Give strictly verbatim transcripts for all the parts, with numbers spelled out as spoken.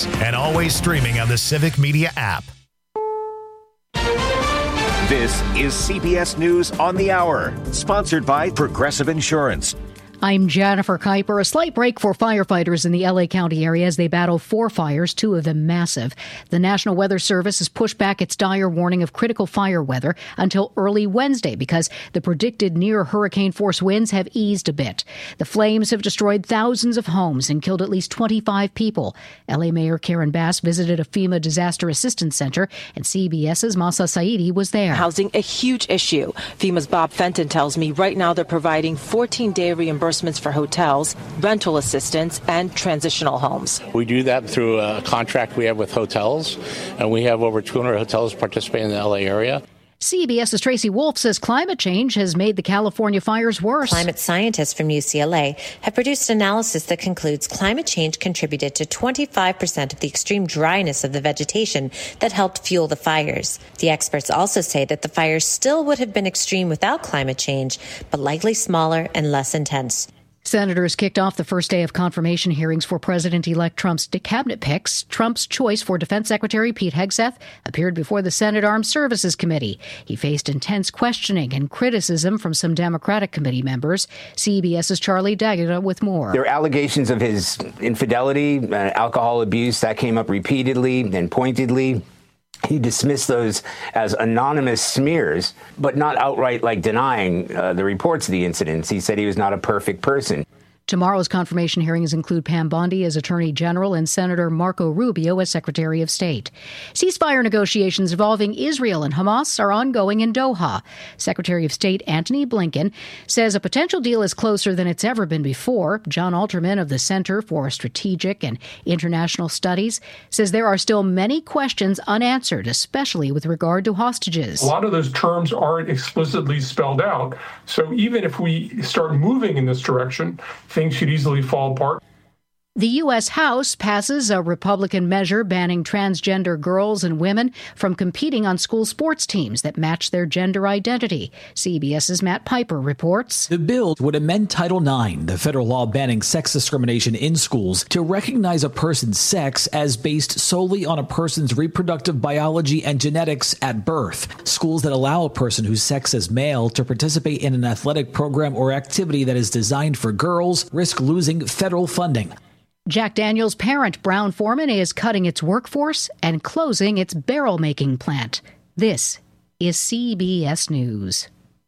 and always streaming on the Civic Media app. This is C B S News on the Hour, sponsored by Progressive Insurance. I'm Jennifer Kuiper. A slight break for firefighters in the L A County area as they battle four fires, two of them massive. The National Weather Service has pushed back its dire warning of critical fire weather until early Wednesday because the predicted near hurricane force winds have eased a bit. The flames have destroyed thousands of homes and killed at least twenty-five people. L A Mayor Karen Bass visited a FEMA disaster assistance center, and CBS's Masa Saidi was there. Housing a huge issue. FEMA's Bob Fenton tells me right now they're providing fourteen-day reimbursement for hotels, rental assistance, and transitional homes. We do that through a contract we have with hotels, and we have over two hundred hotels participating in the L A area. CBS's Tracy Wolf says climate change has made the California fires worse. Climate scientists from U C L A have produced analysis that concludes climate change contributed to twenty-five percent of the extreme dryness of the vegetation that helped fuel the fires. The experts also say that the fires still would have been extreme without climate change, but likely smaller and less intense. Senators kicked off the first day of confirmation hearings for President-elect Trump's cabinet picks. Trump's choice for Defense Secretary Pete Hegseth appeared before the Senate Armed Services Committee. He faced intense questioning and criticism from some Democratic committee members. CBS's Charlie D'Agata with more. There are allegations of his infidelity, uh, alcohol abuse. That came up repeatedly and pointedly. He dismissed those as anonymous smears, but not outright like denying uh, the reports of the incidents. He said he was not a perfect person. Tomorrow's confirmation hearings include Pam Bondi as Attorney General and Senator Marco Rubio as Secretary of State. Ceasefire negotiations involving Israel and Hamas are ongoing in Doha. Secretary of State Antony Blinken says a potential deal is closer than it's ever been before. John Alterman of the Center for Strategic and International Studies says there are still many questions unanswered, especially with regard to hostages. A lot of those terms aren't explicitly spelled out. So even if we start moving in this direction, things should easily fall apart. The U S. House passes a Republican measure banning transgender girls and women from competing on school sports teams that match their gender identity. CBS's Matt Piper reports. The bill would amend Title nine, the federal law banning sex discrimination in schools, to recognize a person's sex as based solely on a person's reproductive biology and genetics at birth. Schools that allow a person whose sex is male to participate in an athletic program or activity that is designed for girls risk losing federal funding. Jack Daniel's parent, Brown-Forman, is cutting its workforce and closing its barrel-making plant. This is C B S News.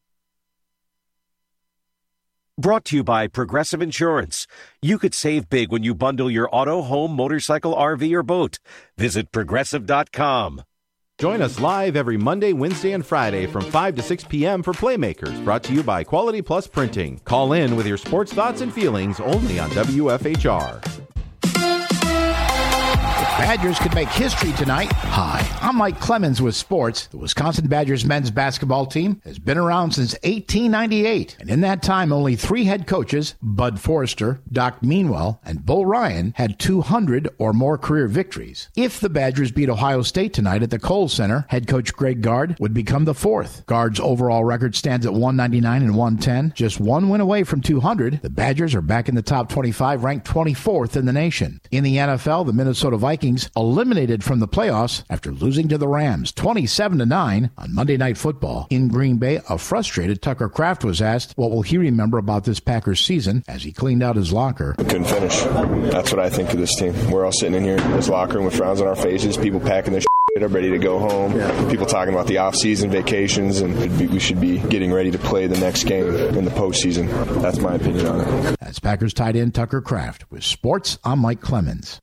Brought to you by Progressive Insurance. You could save big when you bundle your auto, home, motorcycle, R V, or boat. Visit Progressive dot com. Join us live every Monday, Wednesday, and Friday from five to six p.m. for Playmakers, brought to you by Quality Plus Printing. Call in with your sports thoughts and feelings only on W F H R. Badgers could make history tonight. Hi, I'm Mike Clemens with sports. The Wisconsin Badgers men's basketball team has been around since eighteen ninety-eight, and in that time, only three head coaches, Bud Forrester, Doc Meanwell, and Bo Ryan, had two hundred or more career victories. If the Badgers beat Ohio State tonight at the Kohl Center, head coach Greg Gard would become the fourth. Gard's overall record stands at one ninety-nine and one ten, just one win away from two hundred. The Badgers are back in the top twenty-five, ranked twenty-fourth in the nation. In the N F L, the Minnesota Vikings eliminated from the playoffs after losing to the Rams twenty-seven to nine on Monday Night Football. In Green Bay, a frustrated Tucker Kraft was asked what will he remember about this Packers season as he cleaned out his locker. We couldn't finish. That's what I think of this team. We're all sitting in here in this locker room with frowns on our faces, people packing their shit up, ready to go home. Yeah. People talking about the off-season vacations, and we should be getting ready to play the next game in the postseason. That's my opinion on it. That's Packers tight end Tucker Kraft. With sports, I'm Mike Clemens.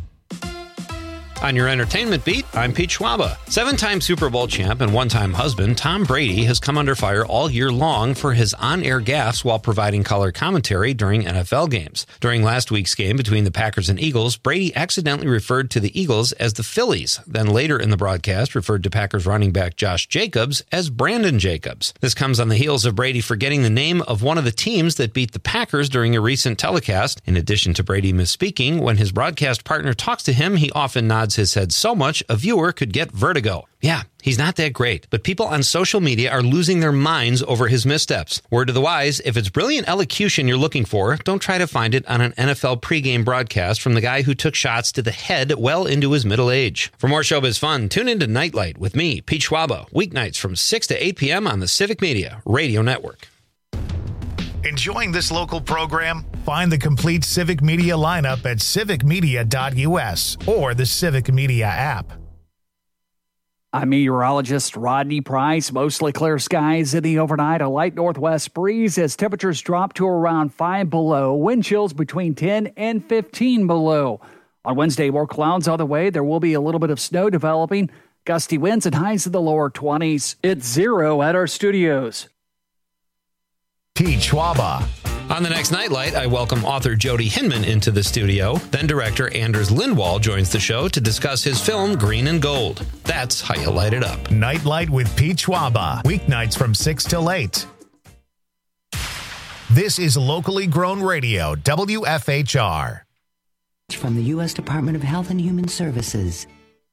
On your entertainment beat, I'm Pete Schwaba. Seven-time Super Bowl champ and one-time husband Tom Brady has come under fire all year long for his on-air gaffes while providing color commentary during N F L games. During last week's game between the Packers and Eagles, Brady accidentally referred to the Eagles as the Phillies, then later in the broadcast referred to Packers running back Josh Jacobs as Brandon Jacobs. This comes on the heels of Brady forgetting the name of one of the teams that beat the Packers during a recent telecast. In addition to Brady misspeaking, when his broadcast partner talks to him, he often nods nods his head so much a viewer could get vertigo. Yeah, he's not that great, but people on social media are losing their minds over his missteps. Word to the wise, if it's brilliant elocution you're looking for, don't try to find it on an N F L pregame broadcast from the guy who took shots to the head well into his middle age. For more showbiz fun, tune into Nightlight with me, Pete Schwaba, weeknights from six to eight p.m. on the Civic Media Radio Network. Enjoying this local program? Find the complete Civic Media lineup at civic media dot u s or the Civic Media app. I'm meteorologist Rodney Price. Mostly clear skies in the overnight. A light northwest breeze as temperatures drop to around five below. Wind chills between ten and fifteen below. On Wednesday, more clouds on the way. There will be a little bit of snow developing. Gusty winds and highs in the lower twenties. It's zero at our studios. Pete Schwaba. On the next Nightlight, I welcome author Jody Hinman into the studio. Then director Anders Lindwall joins the show to discuss his film Green and Gold. That's how you light it up. Nightlight with Pete Schwaba. Weeknights from six till eight. This is locally grown radio, W F H R. From the U S Department of Health and Human Services.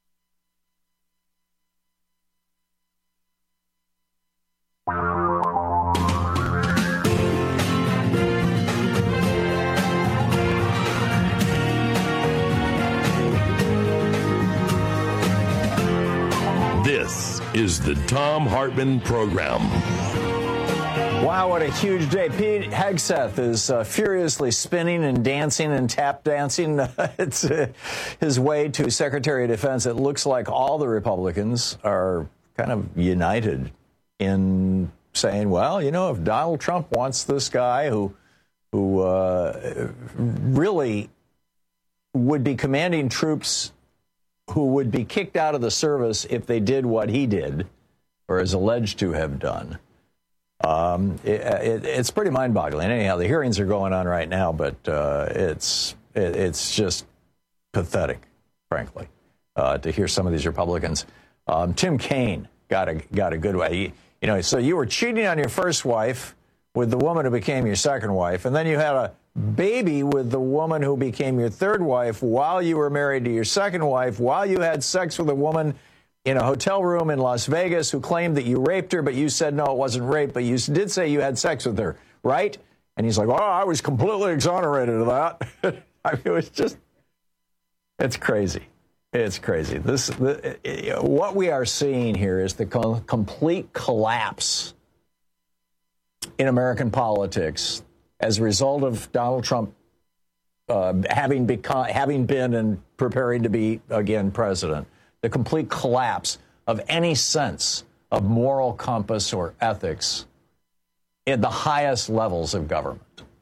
This is the Thom Hartmann Program. Wow, what a huge day. Pete Hegseth is uh, furiously spinning and dancing and tap dancing. it's uh, his way to Secretary of Defense. It looks like all the Republicans are kind of united in saying, well, you know, if Donald Trump wants this guy who, who uh, really would be commanding troops who would be kicked out of the service if they did what he did or is alleged to have done. Um, it, it, it's pretty mind-boggling. Anyhow, the hearings are going on right now, but uh, it's it, it's just pathetic, frankly, uh, to hear some of these Republicans. Um, Tim Kaine got a got a good way. You, you know, so you were cheating on your first wife with the woman who became your second wife, and then you had a baby with the woman who became your third wife while you were married to your second wife, while you had sex with a woman in a hotel room in Las Vegas who claimed that you raped her, but you said, no, it wasn't rape, but you did say you had sex with her, right? And he's like, oh, I was completely exonerated of that. I mean, it was just, it's crazy. It's crazy. This, the, what we are seeing here is the co- complete collapse in American politics as a result of Donald Trump uh, having become, having been and preparing to be again president. The complete collapse of any sense of moral compass or ethics at the highest levels of government.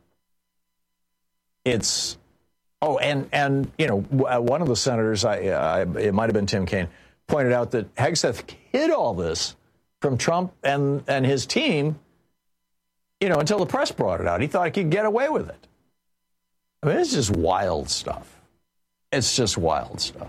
It's, oh, and, and you know, one of the senators, I, I it might have been Tim Kaine, pointed out that Hegseth hid all this from Trump and, and his team, you know, until the press brought it out. He thought he could get away with it. I mean, it's just wild stuff. It's just wild stuff.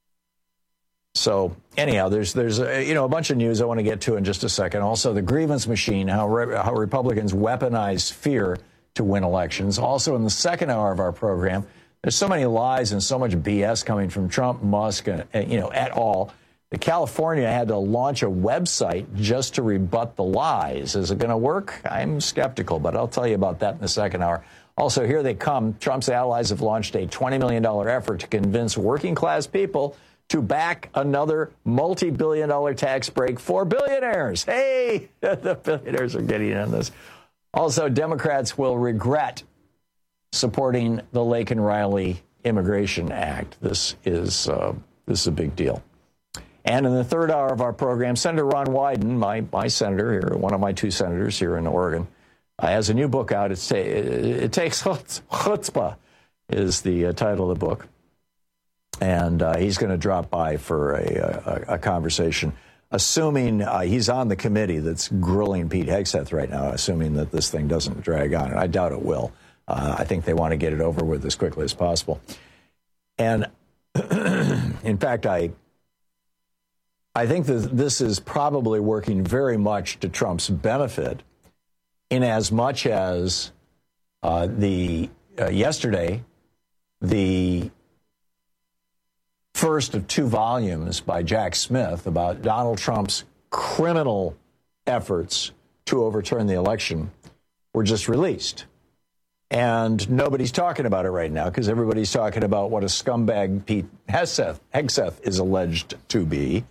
So anyhow, there's there's a, you know a bunch of news I want to get to in just a second. Also, the grievance machine, how re- how Republicans weaponize fear to win elections. Also, in the second hour of our program, there's so many lies and so much B S coming from Trump, Musk, and, and you know et al. that California had to launch a website just to rebut the lies. Is it going to work? I'm skeptical, but I'll tell you about that in the second hour. Also, here they come. Trump's allies have launched a twenty million dollars effort to convince working class people to back another multi-billion dollar tax break for billionaires. Hey, the billionaires are getting in this. Also, Democrats will regret supporting the Laken Riley Immigration Act. This is uh, this is a big deal. And in the third hour of our program, Senator Ron Wyden, my my senator here, one of my two senators here in Oregon, uh, has a new book out. It's, it, it takes chutzpah is the uh, title of the book. And uh, he's going to drop by for a, a, a conversation, assuming uh, he's on the committee that's grilling Pete Hegseth right now, assuming that this thing doesn't drag on. And I doubt it will. Uh, I think they want to get it over with as quickly as possible. And in fact, I I think that this is probably working very much to Trump's benefit, in as much as uh, the uh, yesterday, the first of two volumes by Jack Smith about Donald Trump's criminal efforts to overturn the election were just released. And nobody's talking about it right now because everybody's talking about what a scumbag Pete Hegseth, Hegseth is alleged to be.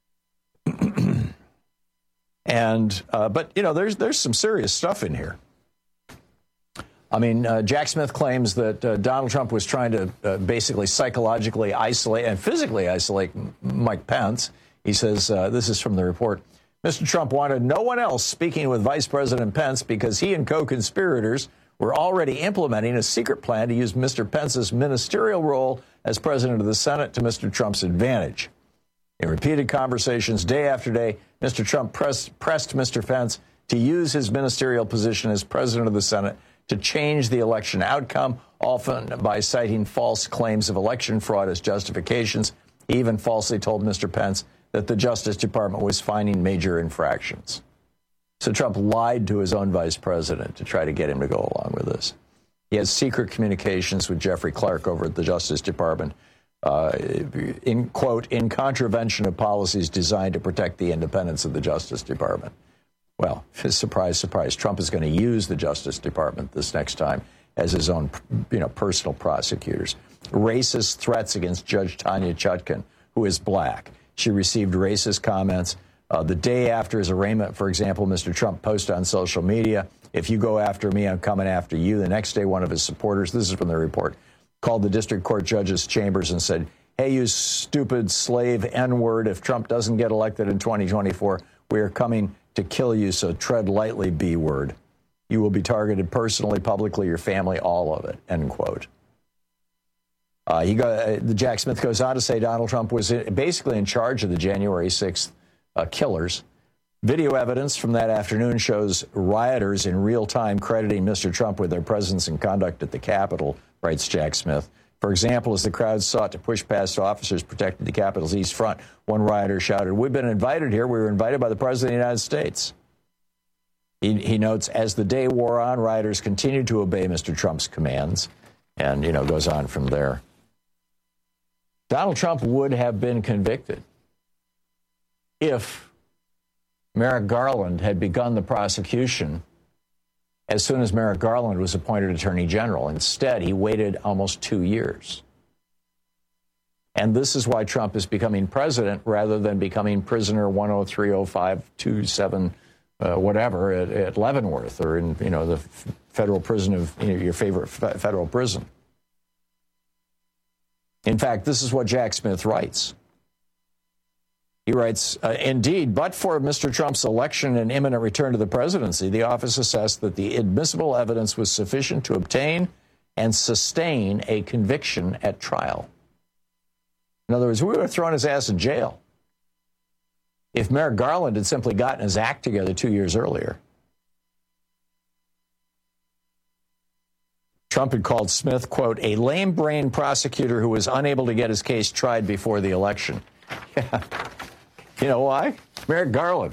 and uh, but, you know, there's there's some serious stuff in here. I mean, uh, Jack Smith claims that uh, Donald Trump was trying to uh, basically psychologically isolate and physically isolate Mike Pence. He says, uh, this is from the report, Mister Trump wanted no one else speaking with Vice President Pence because he and co-conspirators were already implementing a secret plan to use Mister Pence's ministerial role as president of the Senate to Mister Trump's advantage. In repeated conversations day after day, Mister Trump pressed, pressed Mister Pence to use his ministerial position as president of the Senate to change the election outcome, often by citing false claims of election fraud as justifications. He even falsely told Mister Pence that the Justice Department was finding major infractions. So Trump lied to his own vice president to try to get him to go along with this. He has secret communications with Jeffrey Clark over at the Justice Department, uh, in, quote, in contravention of policies designed to protect the independence of the Justice Department. Well, surprise, surprise, Trump is going to use the Justice Department this next time as his own, you know, personal prosecutors. Racist threats against Judge Tanya Chutkan, who is black. She received racist comments. Uh, the day after his arraignment, for example, Mister Trump posted on social media, if you go after me, I'm coming after you. The next day, one of his supporters, this is from the report, called the district court judge's chambers and said, hey, you stupid slave N-word, if Trump doesn't get elected in twenty twenty-four, we are coming to kill you, so tread lightly, B-word. You will be targeted personally, publicly, your family, all of it, end quote. Uh, he go, uh, the Jack Smith goes on to say Donald Trump was in, basically in charge of the January sixth uh, killers. Video evidence from that afternoon shows rioters in real time crediting Mister Trump with their presence and conduct at the Capitol, writes Jack Smith. For example, as the crowd sought to push past officers protecting the Capitol's east front, one rioter shouted, we've been invited here. We were invited by the President of the United States. He, he notes, as the day wore on, rioters continued to obey Mister Trump's commands, and, you know, goes on from there. Donald Trump would have been convicted if Merrick Garland had begun the prosecution as soon as Merrick Garland was appointed Attorney General. Instead, he waited almost two years. And this is why Trump is becoming president rather than becoming prisoner one oh three oh five two seven, uh, whatever, at, at Leavenworth or in, you know, the f- federal prison of, you know, your favorite f- federal prison. In fact, this is what Jack Smith writes. He writes, uh, indeed, but for Mister Trump's election and imminent return to the presidency, the office assessed that the admissible evidence was sufficient to obtain and sustain a conviction at trial. In other words, we would have thrown his ass in jail if Merrick Garland had simply gotten his act together two years earlier. Trump had called Smith, quote, a lame-brained prosecutor who was unable to get his case tried before the election. Yeah. You know why? Merrick Garland.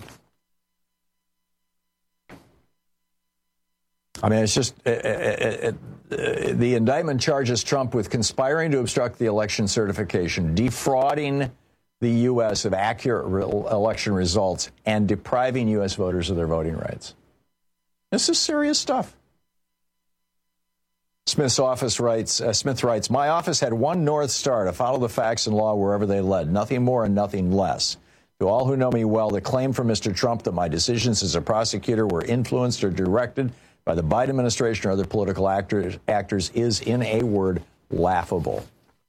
I mean, it's just, it, it, it, the indictment charges Trump with conspiring to obstruct the election certification, defrauding the U S of accurate re- election results, and depriving U S voters of their voting rights. This is serious stuff. Smith's office writes, uh, Smith writes, my office had one North Star to follow the facts and law wherever they led, nothing more and nothing less. To all who know me well, the claim from Mister Trump that my decisions as a prosecutor were influenced or directed by the Biden administration or other political actors, actors is, in a word, laughable.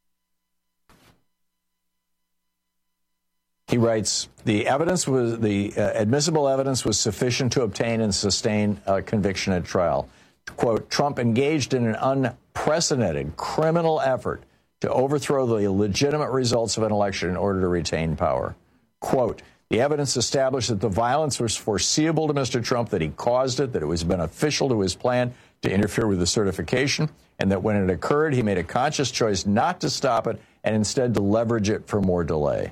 He writes, the evidence was the uh, admissible evidence was sufficient to obtain and sustain a conviction at trial. Quote, Trump engaged in an unprecedented criminal effort to overthrow the legitimate results of an election in order to retain power. Quote, the evidence established that the violence was foreseeable to Mister Trump, that he caused it, that it was beneficial to his plan to interfere with the certification, and that when it occurred, he made a conscious choice not to stop it and instead to leverage it for more delay.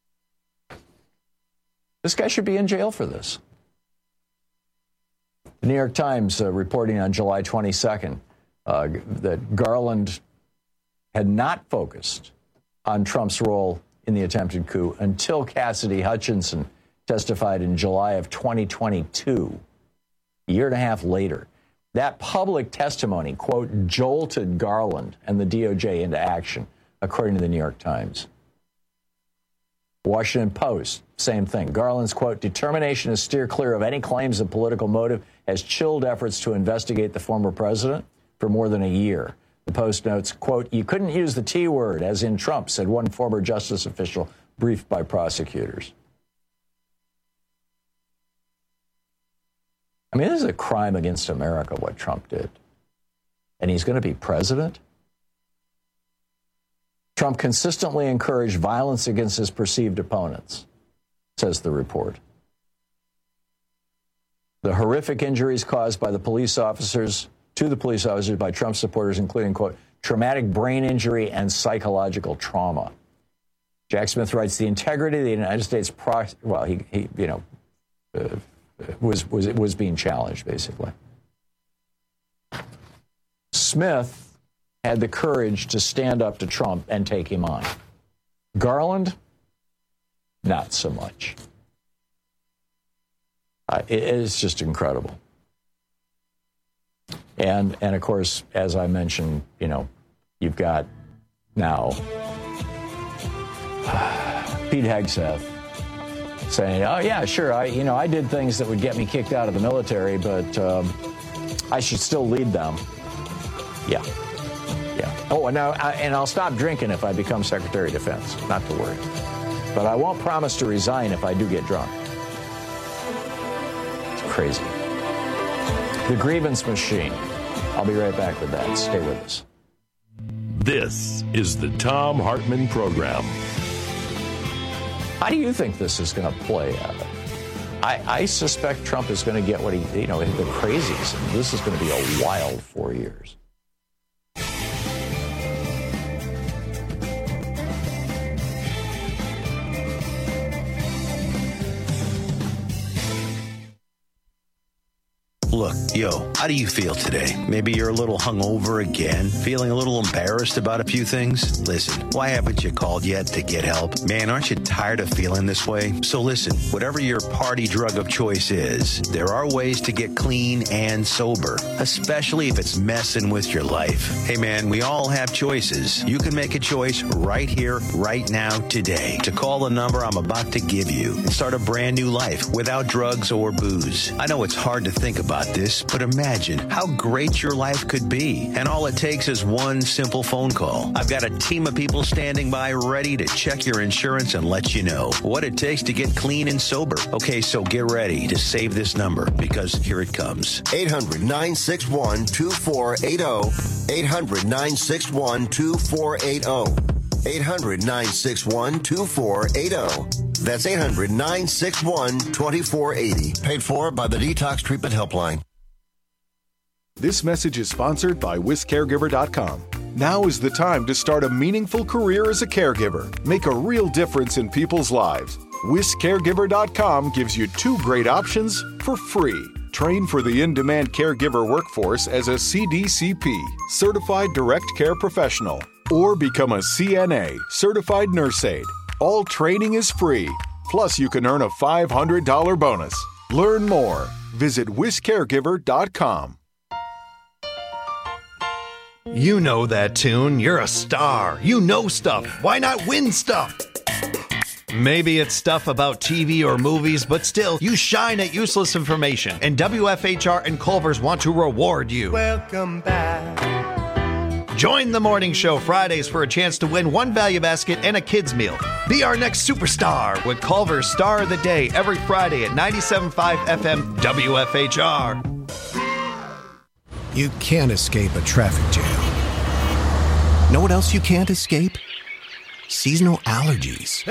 This guy should be in jail for this. The New York Times uh, reporting on July twenty-second uh, that Garland had not focused on Trump's role in the attempted coup until Cassidy Hutchinson testified in July of twenty twenty-two, a year and a half later. That public testimony, quote, jolted Garland and the D O J into action, according to the New York Times. Washington Post, same thing. Garland's, quote, determination to steer clear of any claims of political motive has chilled efforts to investigate the former president for more than a year. The Post notes, quote, you couldn't use the T word, as in Trump, said one former justice official briefed by prosecutors. I mean, this is a crime against America, what Trump did. And he's going to be president? Trump consistently encouraged violence against his perceived opponents, says the report. The horrific injuries caused by the police officers, to the police officers by Trump supporters, including, quote, traumatic brain injury and psychological trauma. Jack Smith writes, the integrity of the United States, pro- well, he, he, you know, uh, was, was, was being challenged, basically. Smith had the courage to stand up to Trump and take him on. Garland, not so much. Uh, it is just incredible. And, and of course, as I mentioned, you know, you've got now Pete Hegseth saying, oh, yeah, sure, I, you know, I did things that would get me kicked out of the military, but um, I should still lead them. Yeah. Yeah. Oh, and now, I, and I'll stop drinking if I become Secretary of Defense. Not to worry. But I won't promise to resign if I do get drunk. It's crazy. The grievance machine. I'll be right back with that. Stay with us. This is the Thom Hartmann Program. How do you think this is going to play out? I, I suspect Trump is going to get what he, you know, the crazies. And this is going to be a wild four years. Look, yo, how do you feel today? Maybe you're a little hungover again, feeling a little embarrassed about a few things? Listen, why haven't you called yet to get help? Man, aren't you tired of feeling this way? So listen, whatever your party drug of choice is, there are ways to get clean and sober, especially if it's messing with your life. Hey man, we all have choices. You can make a choice right here, right now, today, to call the number I'm about to give you and start a brand new life without drugs or booze. I know it's hard to think about this, but imagine how great your life could be. And all it takes is one simple phone call. I've got a team of people standing by ready to check your insurance and let you know what it takes to get clean and sober. Okay, so get ready to save this number because here it comes. eight hundred, nine six one, two four eight zero. eight hundred, nine six one, two four eight zero. eight hundred, nine six one, two four eight zero. That's eight hundred, nine six one, two four eight zero. Paid for by the Detox Treatment Helpline. This message is sponsored by Whisk Caregiver dot com. Now is the time to start a meaningful career as a caregiver. Make a real difference in people's lives. Whisk Caregiver dot com gives you two great options for free. Train for the in-demand caregiver workforce as a C D C P, Certified Direct Care Professional, or become a C N A, Certified Nurse Aide. All training is free. Plus, you can earn a five hundred dollars bonus. Learn more. Visit Whisk Caregiver dot com. You know that tune. You're a star. You know stuff. Why not win stuff? Maybe it's stuff about T V or movies, but still, you shine at useless information. And W F H R and Culver's want to reward you. Welcome back. Join the morning show Fridays for a chance to win one value basket and a kid's meal. Be our next superstar with Culver's Star of the Day every Friday at ninety-seven point five F M W F H R. You can't escape a traffic jam. Know what else you can't escape? Seasonal allergies.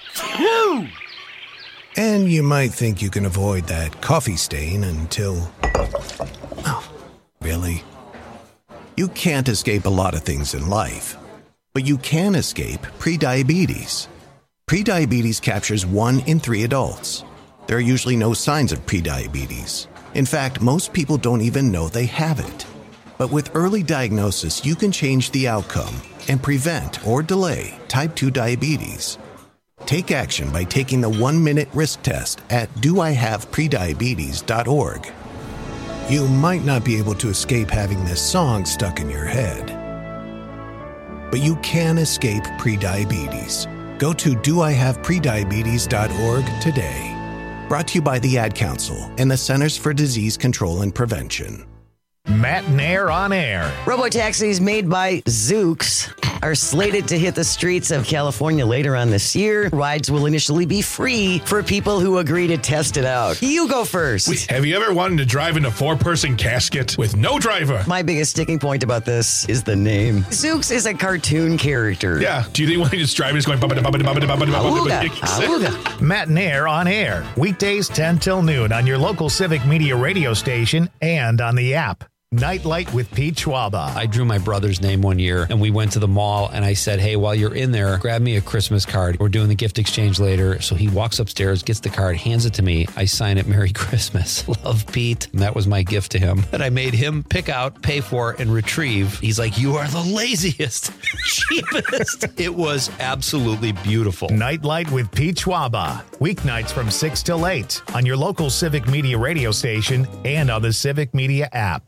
And you might think you can avoid that coffee stain until... Oh, really? You can't escape a lot of things in life, but you can escape prediabetes. Prediabetes captures one in three adults. There are usually no signs of prediabetes. In fact, most people don't even know they have it. But with early diagnosis, you can change the outcome and prevent or delay type two diabetes. Take action by taking the one-minute risk test at do I have prediabetes dot org. You might not be able to escape having this song stuck in your head, but you can escape prediabetes. Go to do I have prediabetes dot org today. Brought to you by the Ad Council and the Centers for Disease Control and Prevention. Matt Nair on air. Robotaxis made by Zoox are slated to hit the streets of California later on this year. Rides will initially be free for people who agree to test it out. You go first. Wait, have you ever wanted to drive in a four-person casket with no driver? My biggest sticking point about this is the name. Zoox is a cartoon character. Yeah. Do you think when he just driving is going... Awooga. Awooga. Matt Nair on air. Weekdays ten till noon on your local Civic Media radio station and on the app. Nightlight with Pete Schwaba. I drew my brother's name one year, and we went to the mall, and I said, hey, while you're in there, grab me a Christmas card. We're doing the gift exchange later. So he walks upstairs, gets the card, hands it to me. I sign it, Merry Christmas. Love, Pete. And that was my gift to him that I made him pick out, pay for, and retrieve. He's like, you are the laziest, cheapest. It was absolutely beautiful. Nightlight with Pete Schwaba. Weeknights from six till eight on your local Civic Media radio station and on the Civic Media app.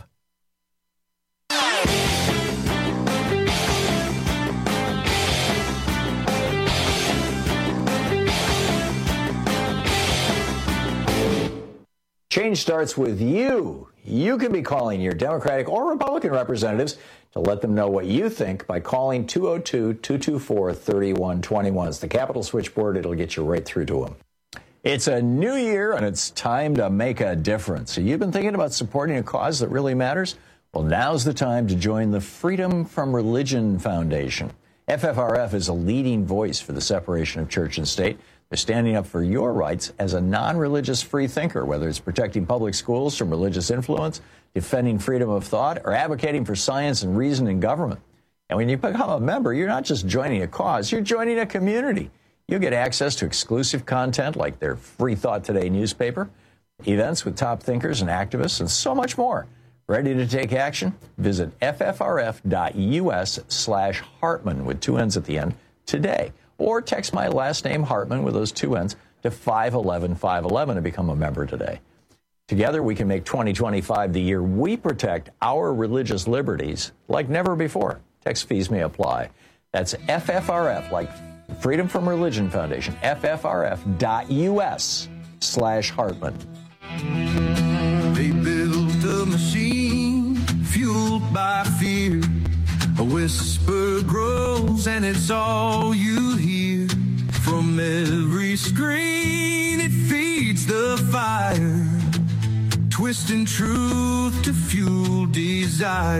Change starts with you. You can be calling your Democratic or Republican representatives to let them know what you think by calling two oh two, two two four, three one two one. It's the Capitol switchboard. It'll get you right through to them. It's a new year, and it's time to make a difference. So you've been thinking about supporting a cause that really matters? Well, now's the time to join the Freedom from Religion Foundation. F F R F is a leading voice for the separation of church and state. They're standing up for your rights as a non-religious free thinker, whether it's protecting public schools from religious influence, defending freedom of thought, or advocating for science and reason in government. And when you become a member, you're not just joining a cause, you're joining a community. You'll get access to exclusive content like their Free Thought Today newspaper, events with top thinkers and activists, and so much more. Ready to take action? Visit F F R F dot U S slash Hartman with two N's at the end today. Or text my last name, Hartman, with those two N's, to five one one, five one one to become a member today. Together, we can make twenty twenty-five the year we protect our religious liberties like never before. Text fees may apply. That's F F R F, like Freedom from Religion Foundation, F F R F dot U S slash Hartman. They built a machine fueled by fear. A whisper grows and it's all you hear. From every screen it feeds the fire, twisting truth to fuel desire.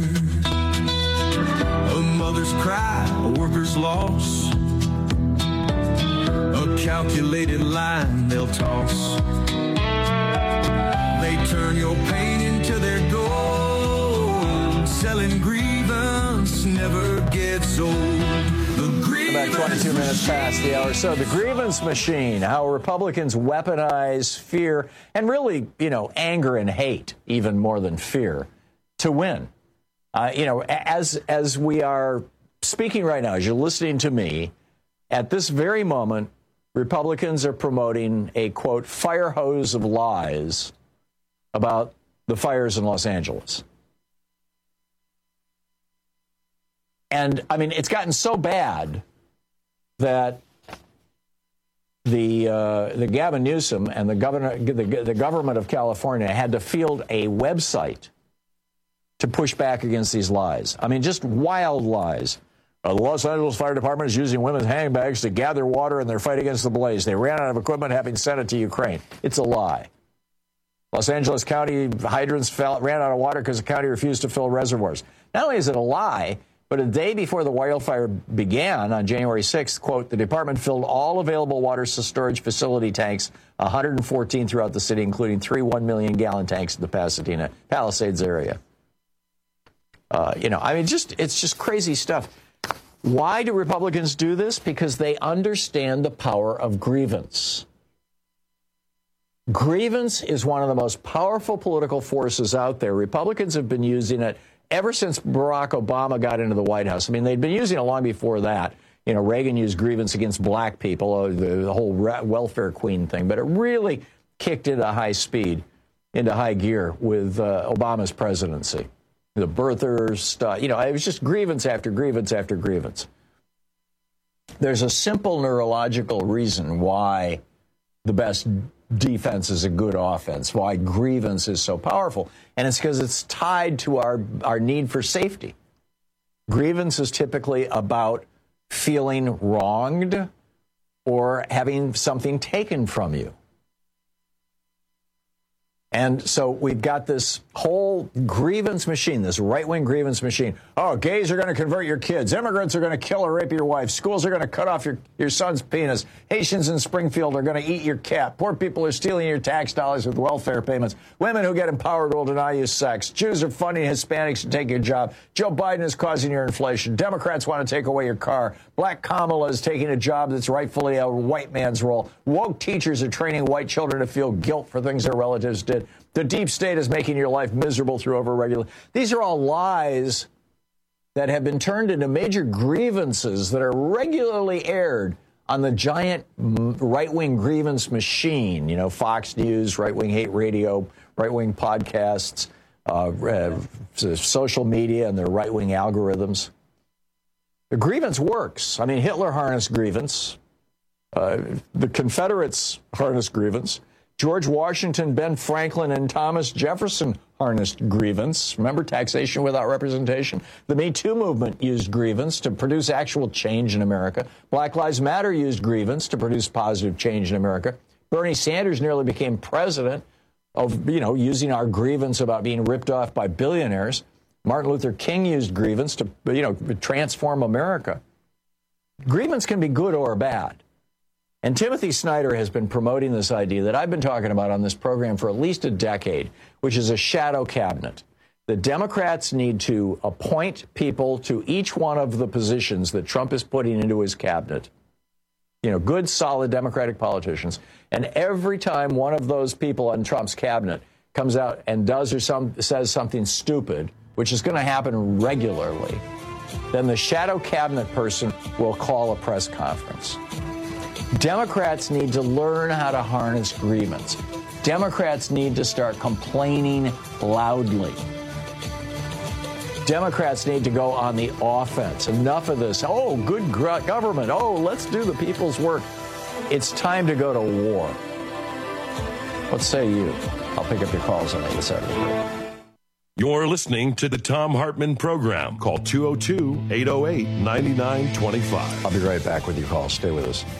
A mother's cry, a worker's loss, a calculated line they'll toss. They turn your pain into their gold, selling grievance never gets old. The grievance About twenty-two minutes past the hour. So the grievance machine, how Republicans weaponize fear and really, you know, anger and hate, even more than fear, to win. Uh, you know, as as we are speaking right now, as you're listening to me, at this very moment, Republicans are promoting a, quote, fire hose of lies about the fires in Los Angeles. And, I mean, it's gotten so bad that the uh, the Gavin Newsom and the governor, the, the government of California had to field a website to push back against these lies. I mean, just wild lies. Uh, the Los Angeles Fire Department is using women's handbags to gather water in their fight against the blaze. They ran out of equipment, having sent it to Ukraine. It's a lie. Los Angeles County hydrants fell, ran out of water because the county refused to fill reservoirs. Not only is it a lie, but a day before the wildfire began on January sixth, quote, the department filled all available water storage facility tanks, one hundred fourteen throughout the city, including three one million gallon tanks in the Pasadena Palisades area. Uh, you know, I mean, just it's just crazy stuff. Why do Republicans do this? Because they understand the power of grievance. Grievance is one of the most powerful political forces out there. Republicans have been using it ever since Barack Obama got into the White House. I mean, they'd been using it long before that. You know, Reagan used grievance against black people, the, the whole welfare queen thing. But it really kicked into high speed, into high gear with uh, Obama's presidency. The birthers stuff, you know, it was just grievance after grievance after grievance. There's a simple neurological reason why the best defense is a good offense, why grievance is so powerful. And it's because it's tied to our, our need for safety. Grievance is typically about feeling wronged or having something taken from you. And so we've got this whole grievance machine, this right-wing grievance machine. Oh, gays are going to convert your kids. Immigrants are going to kill or rape your wife. Schools are going to cut off your, your son's penis. Haitians in Springfield are going to eat your cat. Poor people are stealing your tax dollars with welfare payments. Women who get empowered will deny you sex. Jews are funding Hispanics to take your job. Joe Biden is causing your inflation. Democrats want to take away your car. Black Kamala is taking a job that's rightfully a white man's role. Woke teachers are training white children to feel guilt for things their relatives did. The deep state is making your life miserable through overregulation. These are all lies that have been turned into major grievances that are regularly aired on the giant right-wing grievance machine. You know, Fox News, right-wing hate radio, right-wing podcasts, uh, uh, social media and their right-wing algorithms. The grievance works. I mean, Hitler harnessed grievance. Uh, the Confederates harnessed grievance. George Washington, Ben Franklin, and Thomas Jefferson harnessed grievance. Remember taxation without representation? The Me Too movement used grievance to produce actual change in America. Black Lives Matter used grievance to produce positive change in America. Bernie Sanders nearly became president of, you know, using our grievance about being ripped off by billionaires. Martin Luther King used grievance to, you know, transform America. Grievance can be good or bad. And Timothy Snyder has been promoting this idea that I've been talking about on this program for at least a decade, which is a shadow cabinet. The Democrats need to appoint people to each one of the positions that Trump is putting into his cabinet. You know, good, solid Democratic politicians. And every time one of those people on Trump's cabinet comes out and does or some, says something stupid, which is going to happen regularly, then the shadow cabinet person will call a press conference. Democrats need to learn how to harness grievance. Democrats need to start complaining loudly. Democrats need to go on the offense. Enough of this. Oh, good government. Oh, let's do the people's work. It's time to go to war. What say you? I'll pick up your calls on the other side of the break. You're listening to the Thom Hartmann Program. Call two oh two, eight oh eight, nine nine two five. I'll be right back with your calls. Stay with us.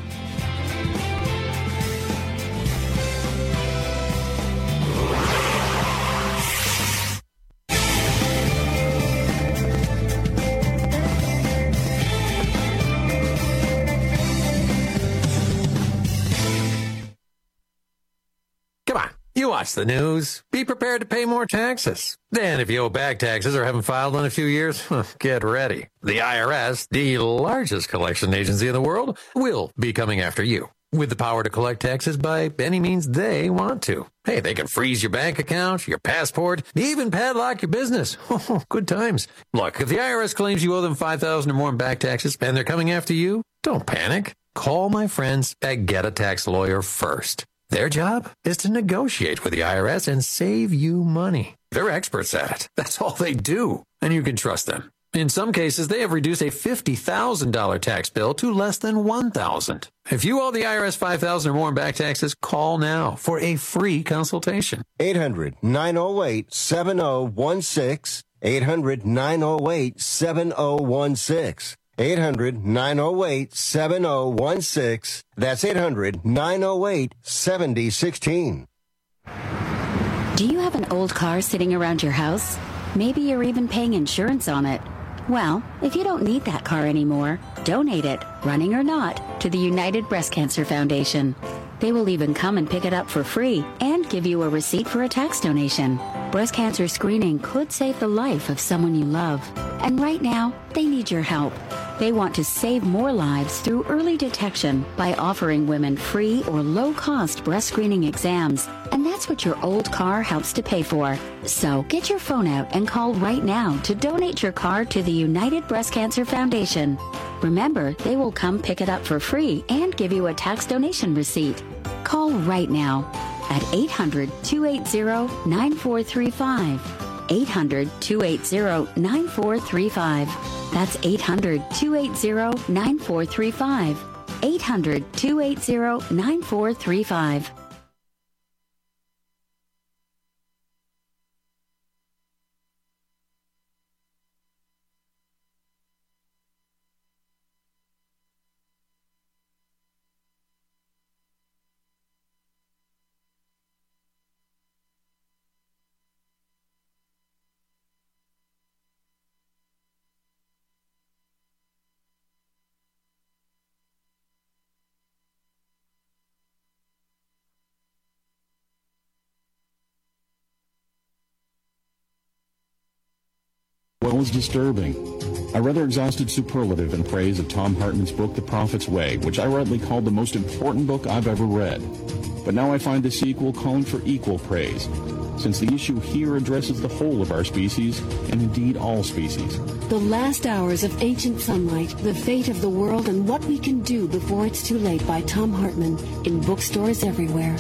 You watch the news. Be prepared to pay more taxes. Then if you owe back taxes or haven't filed in a few years, get ready. The I R S, the largest collection agency in the world, will be coming after you with the power to collect taxes by any means they want to. Hey, they can freeze your bank account, your passport, even padlock your business. Good times. Look, if the I R S claims you owe them five thousand dollars or more in back taxes and they're coming after you, don't panic. Call my friends at Get a Tax Lawyer first. Their job is to negotiate with the I R S and save you money. They're experts at it. That's all they do. And you can trust them. In some cases, they have reduced a fifty thousand dollars tax bill to less than one thousand dollars. If you owe the I R S five thousand dollars or more in back taxes, call now for a free consultation. eight hundred, nine oh eight, seven oh one six. eight hundred, nine oh eight, seven oh one six. eight hundred, nine oh eight, seven oh one six. That's eight hundred, nine oh eight, seven oh one six. Do you have an old car sitting around your house? Maybe you're even paying insurance on it. Well, if you don't need that car anymore, donate it, running or not, to the United Breast Cancer Foundation. They will even come and pick it up for free and give you a receipt for a tax donation. Breast cancer screening could save the life of someone you love. And right now, they need your help. They want to save more lives through early detection by offering women free or low-cost breast screening exams. And that's what your old car helps to pay for. So get your phone out and call right now to donate your car to the United Breast Cancer Foundation. Remember, they will come pick it up for free and give you a tax donation receipt. Call right now at eight hundred, two eight zero, nine four three five. eight hundred, two eight zero, nine four three five. That's eight hundred, two eight zero, nine four three five. eight hundred, two eight zero, nine four three five. What was disturbing? A rather exhausted superlative in praise of Tom Hartman's book, The Prophet's Way, which I rightly called the most important book I've ever read. But now I find the sequel calling for equal praise, since the issue here addresses the whole of our species, and indeed all species. The Last Hours of Ancient Sunlight, The Fate of the World and What We Can Do Before It's Too Late by Tom Hartman, in bookstores everywhere.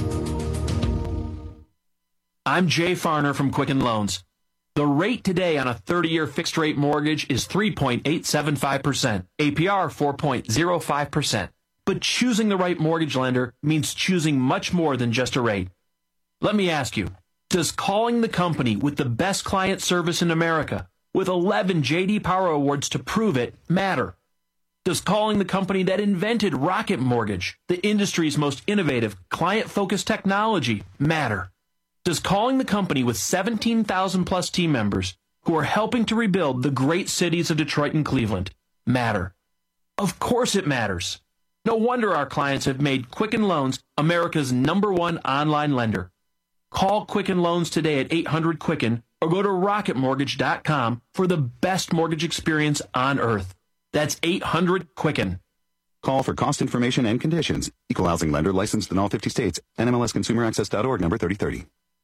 I'm Jay Farner from Quicken Loans. The rate today on a thirty-year fixed-rate mortgage is three point eight seven five percent, A P R four point zero five percent. But choosing the right mortgage lender means choosing much more than just a rate. Let me ask you, does calling the company with the best client service in America, with eleven J D Power Awards to prove it, matter? Does calling the company that invented Rocket Mortgage, the industry's most innovative, client-focused technology, matter? Does calling the company with seventeen thousand plus team members who are helping to rebuild the great cities of Detroit and Cleveland matter? Of course it matters. No wonder our clients have made Quicken Loans America's number one online lender. Call Quicken Loans today at eight hundred Quicken or go to rocket mortgage dot com for the best mortgage experience on earth. That's eight hundred Quicken. Call for cost information and conditions. Equal housing lender licensed in all fifty states. N M L S consumer access dot org number thirty thirty.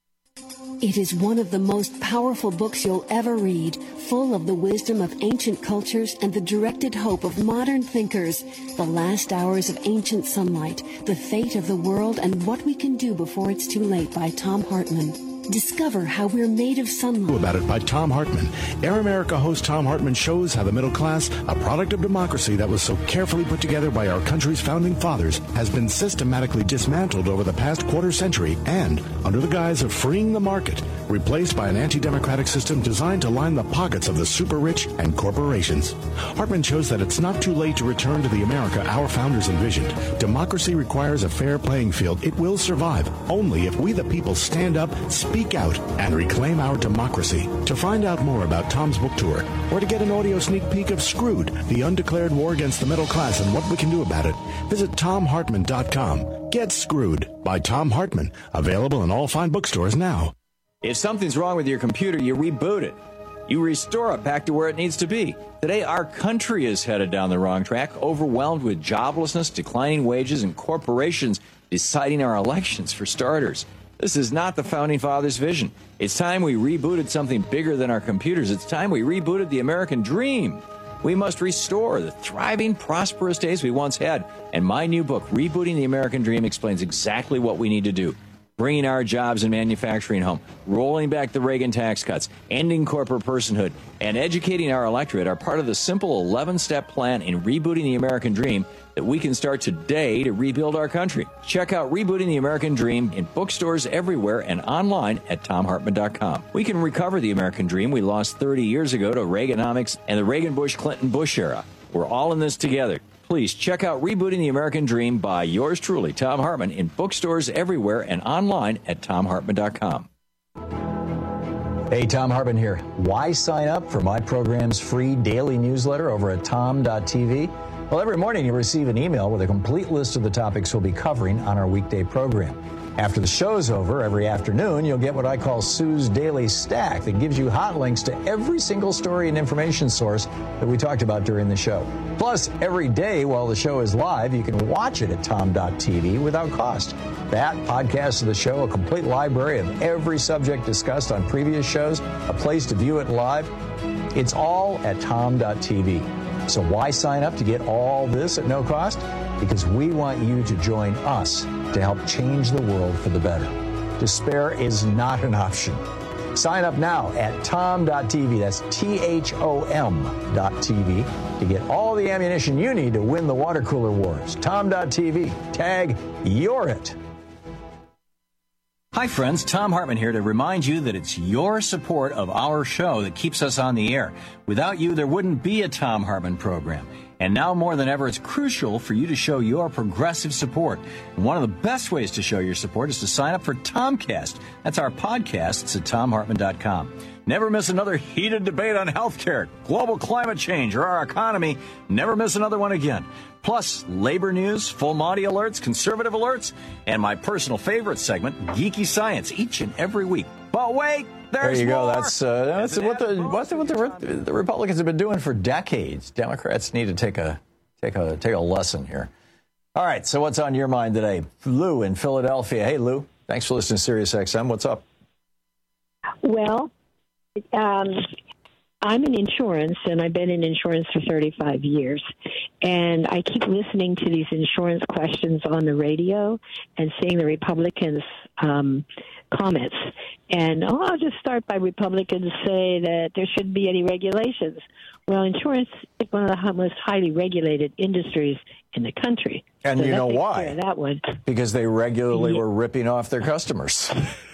It is one of the most powerful books you'll ever read, full of the wisdom of ancient cultures and the directed hope of modern thinkers. The Last Hours of Ancient Sunlight, The Fate of the World and What We Can Do Before It's Too Late by Tom Hartman. Discover how we're made of sunlight. About it by Tom Hartman. Air America host Tom Hartman shows how the middle class, a product of democracy that was so carefully put together by our country's founding fathers, has been systematically dismantled over the past quarter century and, under the guise of freeing the market, replaced by an anti-democratic system designed to line the pockets of the super rich and corporations. Hartman shows that it's not too late to return to the America our founders envisioned. Democracy requires a fair playing field. It will survive only if we the people stand up, speak out, and reclaim our democracy. To find out more about Tom's book tour, or to get an audio sneak peek of Screwed, the undeclared war against the middle class and what we can do about it, visit tom hartman dot com. Get Screwed by Tom Hartman. Available in all fine bookstores now. If something's wrong with your computer, you reboot it. You restore it back to where it needs to be. Today, our country is headed down the wrong track, overwhelmed with joblessness, declining wages, and corporations deciding our elections for starters. This is not the Founding Fathers' vision. It's time we rebooted something bigger than our computers. It's time we rebooted the American dream. We must restore the thriving, prosperous days we once had. And my new book, Rebooting the American Dream, explains exactly what we need to do. Bringing our jobs and manufacturing home, rolling back the Reagan tax cuts, ending corporate personhood, and educating our electorate are part of the simple eleven-step plan in Rebooting the American Dream that we can start today to rebuild our country. Check out Rebooting the American Dream in bookstores everywhere and online at tom hartman dot com. We can recover the American dream we lost thirty years ago to Reaganomics and the Reagan-Bush-Clinton-Bush era. We're all in this together. Please check out Rebooting the American Dream by yours truly, Tom Hartman, in bookstores everywhere and online at tom hartman dot com. Hey, Tom Hartman here. Why sign up for my program's free daily newsletter over at tom dot t v? Well, every morning you receive an email with a complete list of the topics we'll be covering on our weekday program. After the show's over, every afternoon, you'll get what I call Sue's Daily Stack that gives you hot links to every single story and information source that we talked about during the show. Plus, every day while the show is live, you can watch it at tom dot t v without cost. That, podcasts of the show, a complete library of every subject discussed on previous shows, a place to view it live. It's all at tom dot t v. So why sign up to get all this at no cost? Because we want you to join us to help change the world for the better. Despair is not an option. Sign up now at tom dot t v. That's T H O M dot T V to get all the ammunition you need to win the water cooler wars. tom dot t v. Tag You're It. Hi, friends. Tom Hartman here to remind you that it's your support of our show that keeps us on the air. Without you, there wouldn't be a Tom Hartman program. And now more than ever, it's crucial for you to show your progressive support. And one of the best ways to show your support is to sign up for Tomcast. That's our podcast. It's at tom hartman dot com. Never miss another heated debate on healthcare, global climate change, or our economy. Never miss another one again. Plus, labor news, full Monty alerts, conservative alerts, and my personal favorite segment, Geeky Science, each and every week. But wait, there's There you more. go. That's, uh, that's what, the, what, the, what the the Republicans have been doing for decades. Democrats need to take a take a take a lesson here. All right. So what's on your mind today, Lou in Philadelphia? Hey, Lou. Thanks for listening to Sirius X M. What's up? Well, um, I'm in insurance, and I've been in insurance for thirty-five years. And I keep listening to these insurance questions on the radio and seeing the Republicans' um, comments. And oh, I'll just start by Republicans say that there shouldn't be any regulations. Well, insurance is one of the most highly regulated industries in the country. And so you that know takes why? care of that one. Because they regularly were ripping off their customers.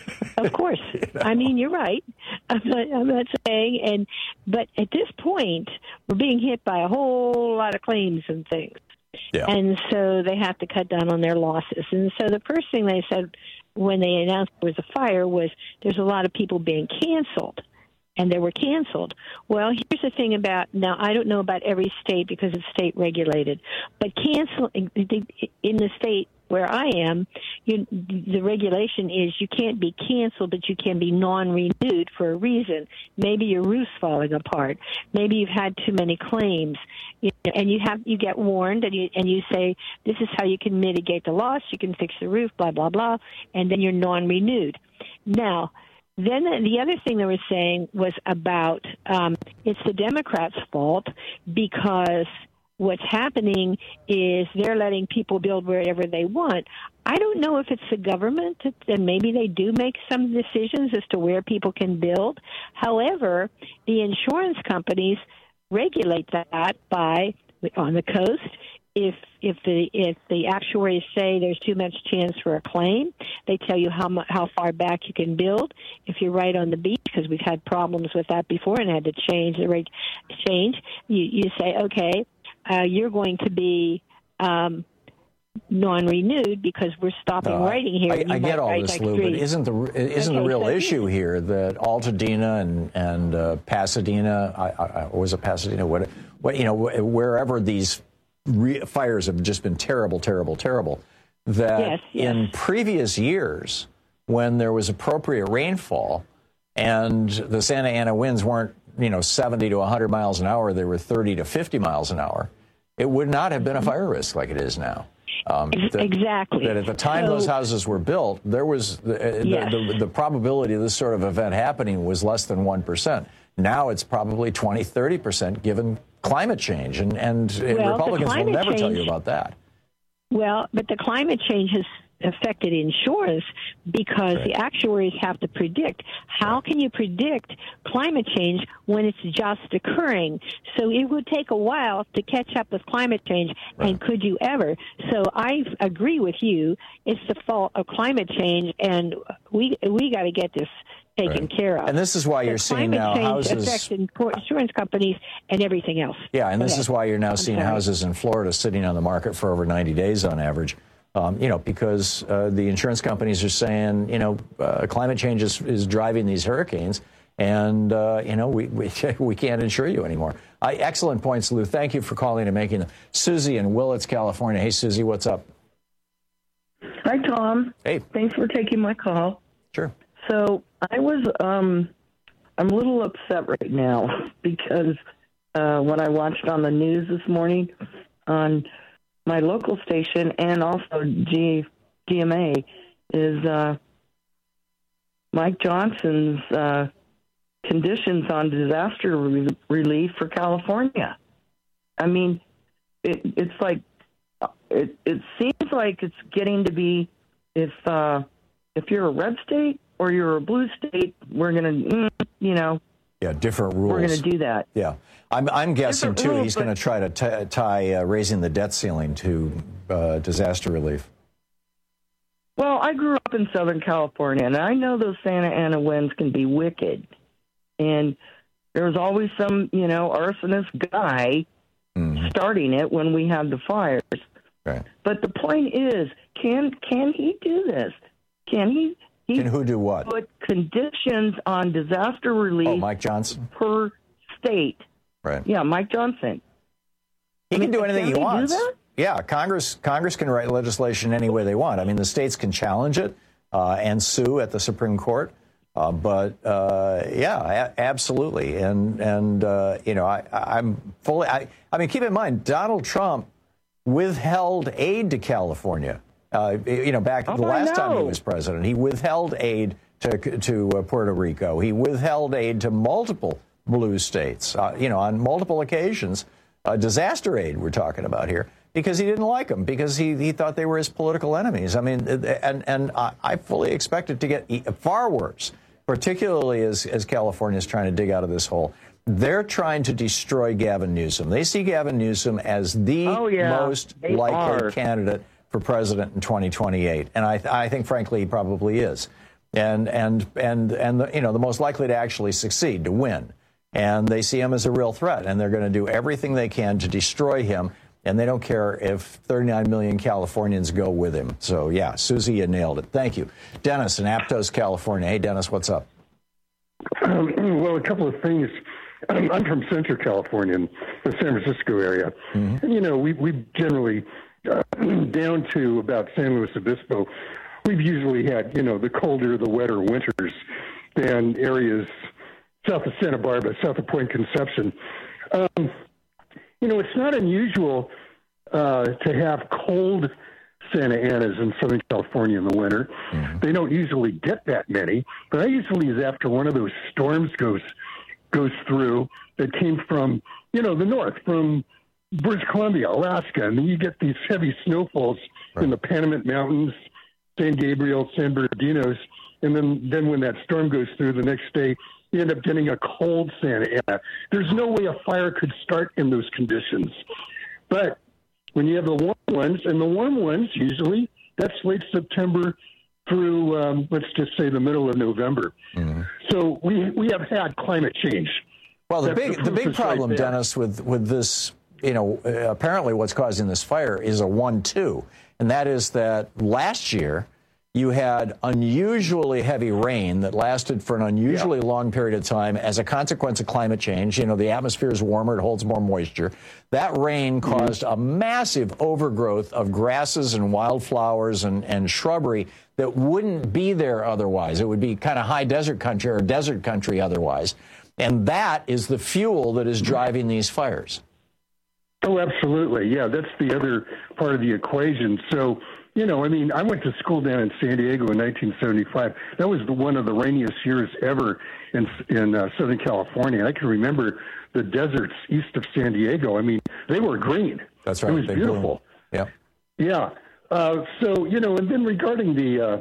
Of course. You know? I mean, you're right. I'm not, I'm not saying, and but at this point, we're being hit by a whole lot of claims and things. Yeah. And so they have to cut down on their losses. And so the first thing they said when they announced there was a fire was there's a lot of people being canceled. And they were canceled. Well, here's the thing about, now I don't know about every state because it's state regulated, but cancel in the state where I am, you, the regulation is you can't be canceled, but you can be non-renewed for a reason. Maybe your roof's falling apart. Maybe you've had too many claims, you know, and you have you get warned, and you and you say this is how you can mitigate the loss. You can fix the roof, blah blah blah, and then you're non-renewed. Now. Then the other thing they were saying was about um, it's the Democrats' fault because what's happening is they're letting people build wherever they want. I don't know if it's the government, and maybe they do make some decisions as to where people can build. However, the insurance companies regulate that by, on the coast, If if the if the actuaries say there's too much chance for a claim, they tell you how mu- how far back you can build. If you're right on the beach, because we've had problems with that before and had to change the rate, change, you you say okay, uh, you're going to be um, non-renewed because we're stopping Uh, writing here. I, and you I might get all write this, like Lou, three. but isn't the isn't Okay, the real so issue here that Altadena and and uh, Pasadena, I, I, or was it Pasadena? What what you know, wherever these Re- fires have just been terrible, terrible, terrible. That Yes, yes. in previous years, when there was appropriate rainfall and the Santa Ana winds weren't, you know, seventy to one hundred miles an hour, they were thirty to fifty miles an hour, it would not have been a fire risk like it is now. Um, that, exactly. That at the time So- those houses were built, there was the, Yes. the, the, the probability of this sort of event happening was less than one percent. Now it's probably twenty, thirty percent given climate change. And, and Well, the Republicans will climate never tell you change- about that. Well, but the climate change has affected insurance because the actuaries have to predict. How can you predict climate change when it's just occurring? So it would take a while to catch up with climate change, and could you ever? So I agree with you. It's the fault of climate change, and we we got to get this taken Right. care of. And this is why So you're seeing climate now change houses- affects inco- insurance companies and everything else. Yeah, and Go this ahead. is why you're now I'm seeing sorry. houses in Florida sitting on the market for over ninety days on average. Um, you know, because uh, the insurance companies are saying, you know, uh, climate change is, is driving these hurricanes, and, uh, you know, we, we we can't insure you anymore. Uh, excellent points, Lou. Thank you for calling and making them. Susie in Willits, California. Hey, Susie, what's up? Hi, Tom. Hey. Thanks for taking my call. Sure. So I was, um, I'm a little upset right now because uh, when I watched on the news this morning on my local station and also G, G M A is uh, Mike Johnson's uh, conditions on disaster re- relief for California. I mean, it, it's like, it, it seems like it's getting to be, if uh, if you're a red state or you're a blue state, we're going to, you know. Yeah, different rules. We're going to do that. Yeah. I'm, I'm guessing, Different too, rules, he's going to try to t- tie uh, raising the debt ceiling to uh, disaster relief. Well, I grew up in Southern California, and I know those Santa Ana winds can be wicked. And there was always some, you know, arsonist guy mm-hmm. starting it when we had the fires. Right. But the point is, can can he do this? Can he? he can who do what? Put conditions on disaster relief. Oh, Mike Johnson per state. Right. Yeah, Mike Johnson. He I can mean, do anything can he they wants. Do that? Yeah, Congress Congress can write legislation any way they want. I mean, the states can challenge it uh, and sue at the Supreme Court. Uh, but uh, yeah, a- absolutely. And and uh, you know, I, I'm fully. I, I mean, keep in mind, Donald Trump withheld aid to California. Uh, you know, back oh, the last time he was president, he withheld aid to to uh, Puerto Rico. He withheld aid to multiple blue states. Uh, you know, on multiple occasions, uh, disaster aid we're talking about here, because he didn't like them, because he he thought they were his political enemies. I mean, and and I, I fully expect it to get far worse, particularly as as California is trying to dig out of this hole. They're trying to destroy Gavin Newsom. They see Gavin Newsom as the oh, yeah. most they likely are. candidate for president in twenty twenty-eight, and I, th- I think, frankly, he probably is, and and and and the, you know, the most likely to actually succeed, to win. And they see him as a real threat, and they're going to do everything they can to destroy him. And they don't care if thirty-nine million Californians go with him. So yeah, Susie, you nailed it. Thank you, Dennis in Aptos, California. Hey, Dennis, what's up? Um, well, a couple of things. I'm, I'm from Central California, in the San Francisco area. Mm-hmm. And, you know, we we generally uh, down to about San Luis Obispo, we've usually had, you know, the colder, the wetter winters than areas south of Santa Barbara, south of Point Conception. Um, you know, it's not unusual uh, to have cold Santa Anas in Southern California in the winter. Mm-hmm. They don't usually get that many, but I usually is after one of those storms goes goes through that came from, you know, the north, from British Columbia, Alaska, and then you get these heavy snowfalls right. in the Panamint Mountains, San Gabriel, San Bernardinos, and then, then when that storm goes through the next day, you end up getting a cold Santa Ana. There's no way a fire could start in those conditions. But when you have the warm ones, and the warm ones usually, that's late September through, um, let's just say, the middle of November. Mm-hmm. So we we have had climate change. Well, the That's big the, the big problem, right Dennis, with with this, you know, uh, apparently what's causing this fire is a one two, and that is that last year you had unusually heavy rain that lasted for an unusually yeah. long period of time as a consequence of climate change. You know, the atmosphere is warmer, it holds more moisture. That rain caused mm-hmm. a massive overgrowth of grasses and wildflowers and, and shrubbery that wouldn't be there otherwise. It would be kind of high desert country or desert country otherwise. And that is the fuel that is driving these fires. Oh, absolutely. Yeah, that's the other part of the equation. So, you know, I mean, I went to school down in San Diego in nineteen seventy-five. That was the, one of the rainiest years ever in in uh, Southern California. I can remember the deserts east of San Diego. I mean, they were green. That's right. It was they beautiful. Yeah. Yeah. Uh, so, you know, and then regarding the uh,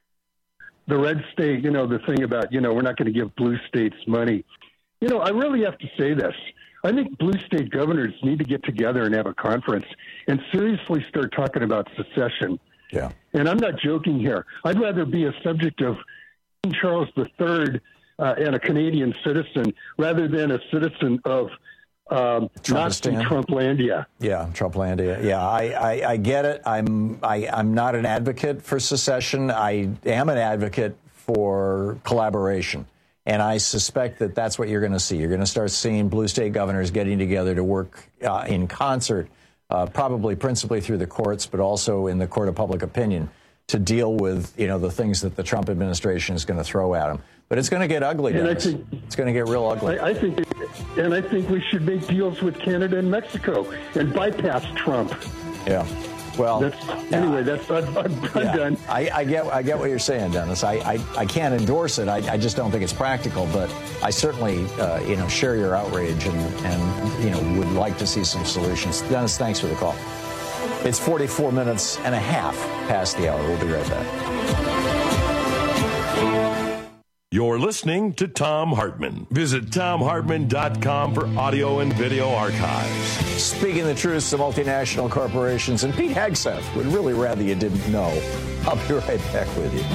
the red state, you know, the thing about, you know, we're not going to give blue states money. You know, I really have to say this. I think blue state governors need to get together and have a conference and seriously start talking about secession. Yeah. And I'm not joking here. I'd rather be a subject of King Charles the Third uh, and a Canadian citizen rather than a citizen of um, Nazi Trumplandia. Yeah, Trumplandia. Yeah, I, I, I get it. I'm I, I'm not an advocate for secession. I am an advocate for collaboration. And I suspect that that's what you're going to see. You're going to start seeing blue state governors getting together to work uh, in concert, uh, probably principally through the courts, but also in the court of public opinion, to deal with, you know, the things that the Trump administration is going to throw at him. But it's going to get ugly, And I Dennis. think- It's going to get real ugly. I, I think, and I think we should make deals with Canada and Mexico and bypass Trump. Yeah. Well, that's, anyway, that's I'm, I'm yeah. done. I, I get I get what you're saying, Dennis. I, I, I can't endorse it. I, I just don't think it's practical. But I certainly, uh, you know, share your outrage and, and, you know, would like to see some solutions. Dennis, thanks for the call. It's forty-four minutes and a half past the hour. We'll be right back. You're listening to Thom Hartmann. Visit Thom Hartmann dot com for audio and video archives. Speaking the truth to multinational corporations, and Pete Hegseth would really rather you didn't know. I'll be right back with you.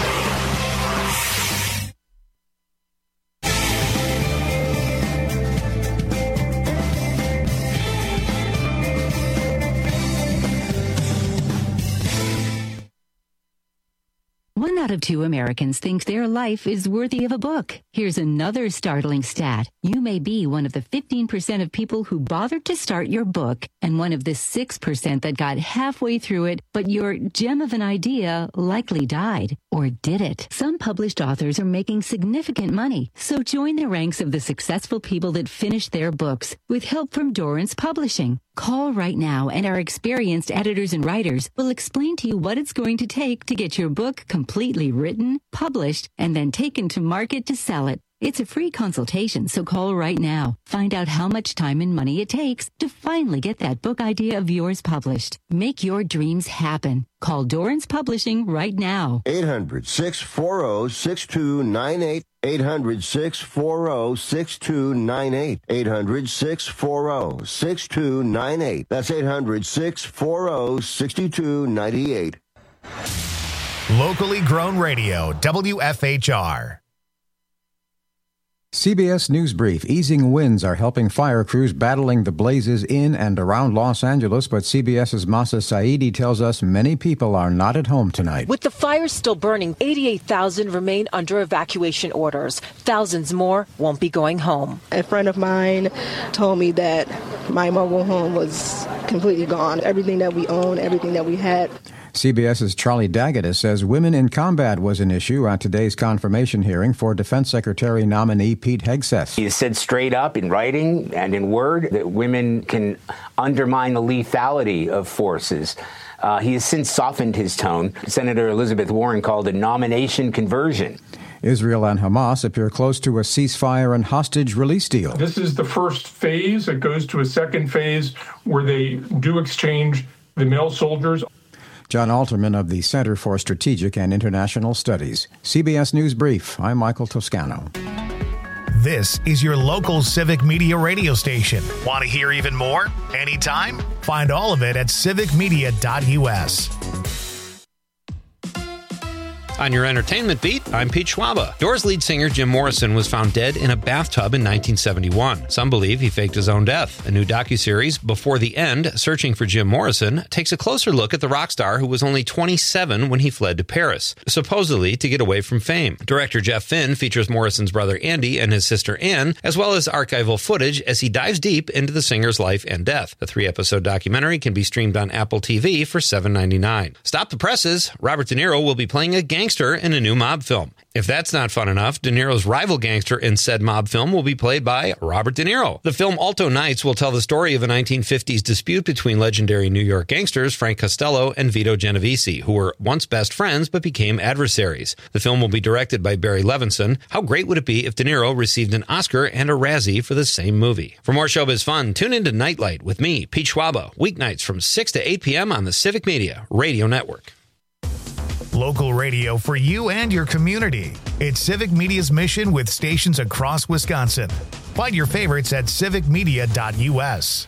One out of two Americans think their life is worthy of a book. Here's another startling stat. You may be one of the fifteen percent of people who bothered to start your book and one of the six percent that got halfway through it, but your gem of an idea likely died. Or did it? Some published authors are making significant money, so join the ranks of the successful people that finished their books with help from Dorrance Publishing. Call right now and our experienced editors and writers will explain to you what it's going to take to get your book completely written, published, and then taken to market to sell it. It's a free consultation, so call right now. Find out how much time and money it takes to finally get that book idea of yours published. Make your dreams happen. Call Dorrance Publishing right now. eight hundred, six four zero, six two nine eight. eight hundred, six four zero, six two nine eight. eight hundred, six four zero, six two nine eight. That's eight hundred, six four zero, six two nine eight. Locally grown radio, W F H R. C B S News Brief. Easing winds are helping fire crews battling the blazes in and around Los Angeles, but CBS's Masa Saidi tells us many people are not at home tonight. With the fires still burning, eighty-eight thousand remain under evacuation orders. Thousands more won't be going home. A friend of mine told me that my mobile home was completely gone. Everything that we own, everything that we had. CBS's Charlie Daggett says women in combat was an issue at today's confirmation hearing for Defense Secretary nominee Pete Hegseth. He has said straight up in writing and in word that women can undermine the lethality of forces. Uh, he has since softened his tone. Senator Elizabeth Warren called it nomination conversion. Israel and Hamas appear close to a ceasefire and hostage release deal. This is the first phase. It goes to a second phase where they do exchange the male soldiers. John Alterman of the Center for Strategic and International Studies. C B S News Brief. I'm Michael Toscano. This is your local civic media radio station. Want to hear even more? Anytime? Find all of it at civic media dot U S. On your entertainment beat, I'm Pete Schwaba. Doors lead singer Jim Morrison was found dead in a bathtub in nineteen seventy-one. Some believe he faked his own death. A new docuseries, Before the End, Searching for Jim Morrison, takes a closer look at the rock star who was only twenty-seven when he fled to Paris, supposedly to get away from fame. Director Jeff Finn features Morrison's brother Andy and his sister Ann, as well as archival footage as he dives deep into the singer's life and death. The three-episode documentary can be streamed on Apple T V for seven ninety-nine. Stop the presses. Robert De Niro will be playing a gangster in a new mob film. If that's not fun enough, De Niro's rival gangster in said mob film will be played by Robert De Niro. The film Alto Nights will tell the story of a nineteen fifties dispute between legendary New York gangsters Frank Costello and Vito Genovese, who were once best friends but became adversaries. The film will be directed by Barry Levinson. How great would it be if De Niro received an Oscar and a Razzie for the same movie? For more showbiz fun, tune into Nightlight with me, Pete Schwaba, weeknights from six to eight p.m. on the Civic Media Radio Network. Local radio for you and your community. It's Civic Media's mission with stations across Wisconsin. Find your favorites at civic media dot U S.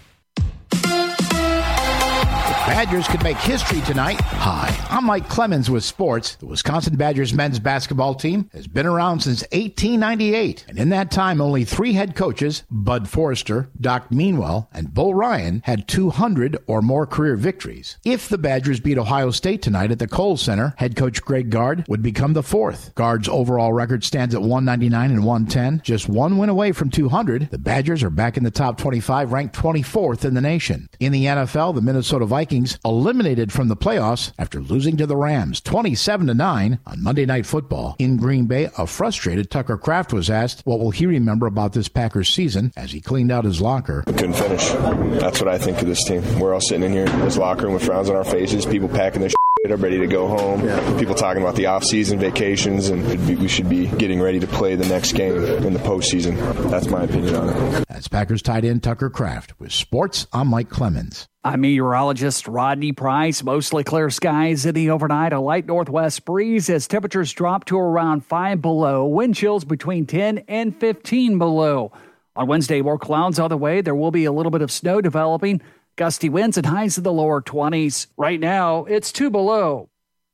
Badgers could make history tonight. Hi, I'm Mike Clemens with sports. The Wisconsin Badgers men's basketball team has been around since eighteen ninety-eight, and in that time, only three head coaches, Bud Forrester, Doc Meanwell, and Bull Ryan, had two hundred or more career victories. If the Badgers beat Ohio State tonight at the Kohl Center, head coach Greg Gard would become the fourth. Gard's overall record stands at one ninety-nine and one ten, just one win away from two hundred. The Badgers are back in the top twenty-five, ranked twenty-fourth in the nation. In the N F L, the Minnesota Vikings Vikings eliminated from the playoffs after losing to the Rams twenty-seven to nine on Monday Night Football. In Green Bay, a frustrated Tucker Kraft was asked what will he remember about this Packers season as he cleaned out his locker. We couldn't finish. That's what I think of this team. We're all sitting in here in this locker room with frowns on our faces, people packing their shit up, ready to go home. Yeah. People talking about the off-season vacations, and we should be getting ready to play the next game in the postseason. That's my opinion on it. That's Packers tight end Tucker Kraft. With sports, I'm Mike Clemens. I'm meteorologist Rodney Price. Mostly clear skies in the overnight. A light northwest breeze as temperatures drop to around five below. Wind chills between ten and fifteen below. On Wednesday, more clouds on the way. There will be a little bit of snow developing. Gusty winds and highs in the lower twenties. Right now, it's two below.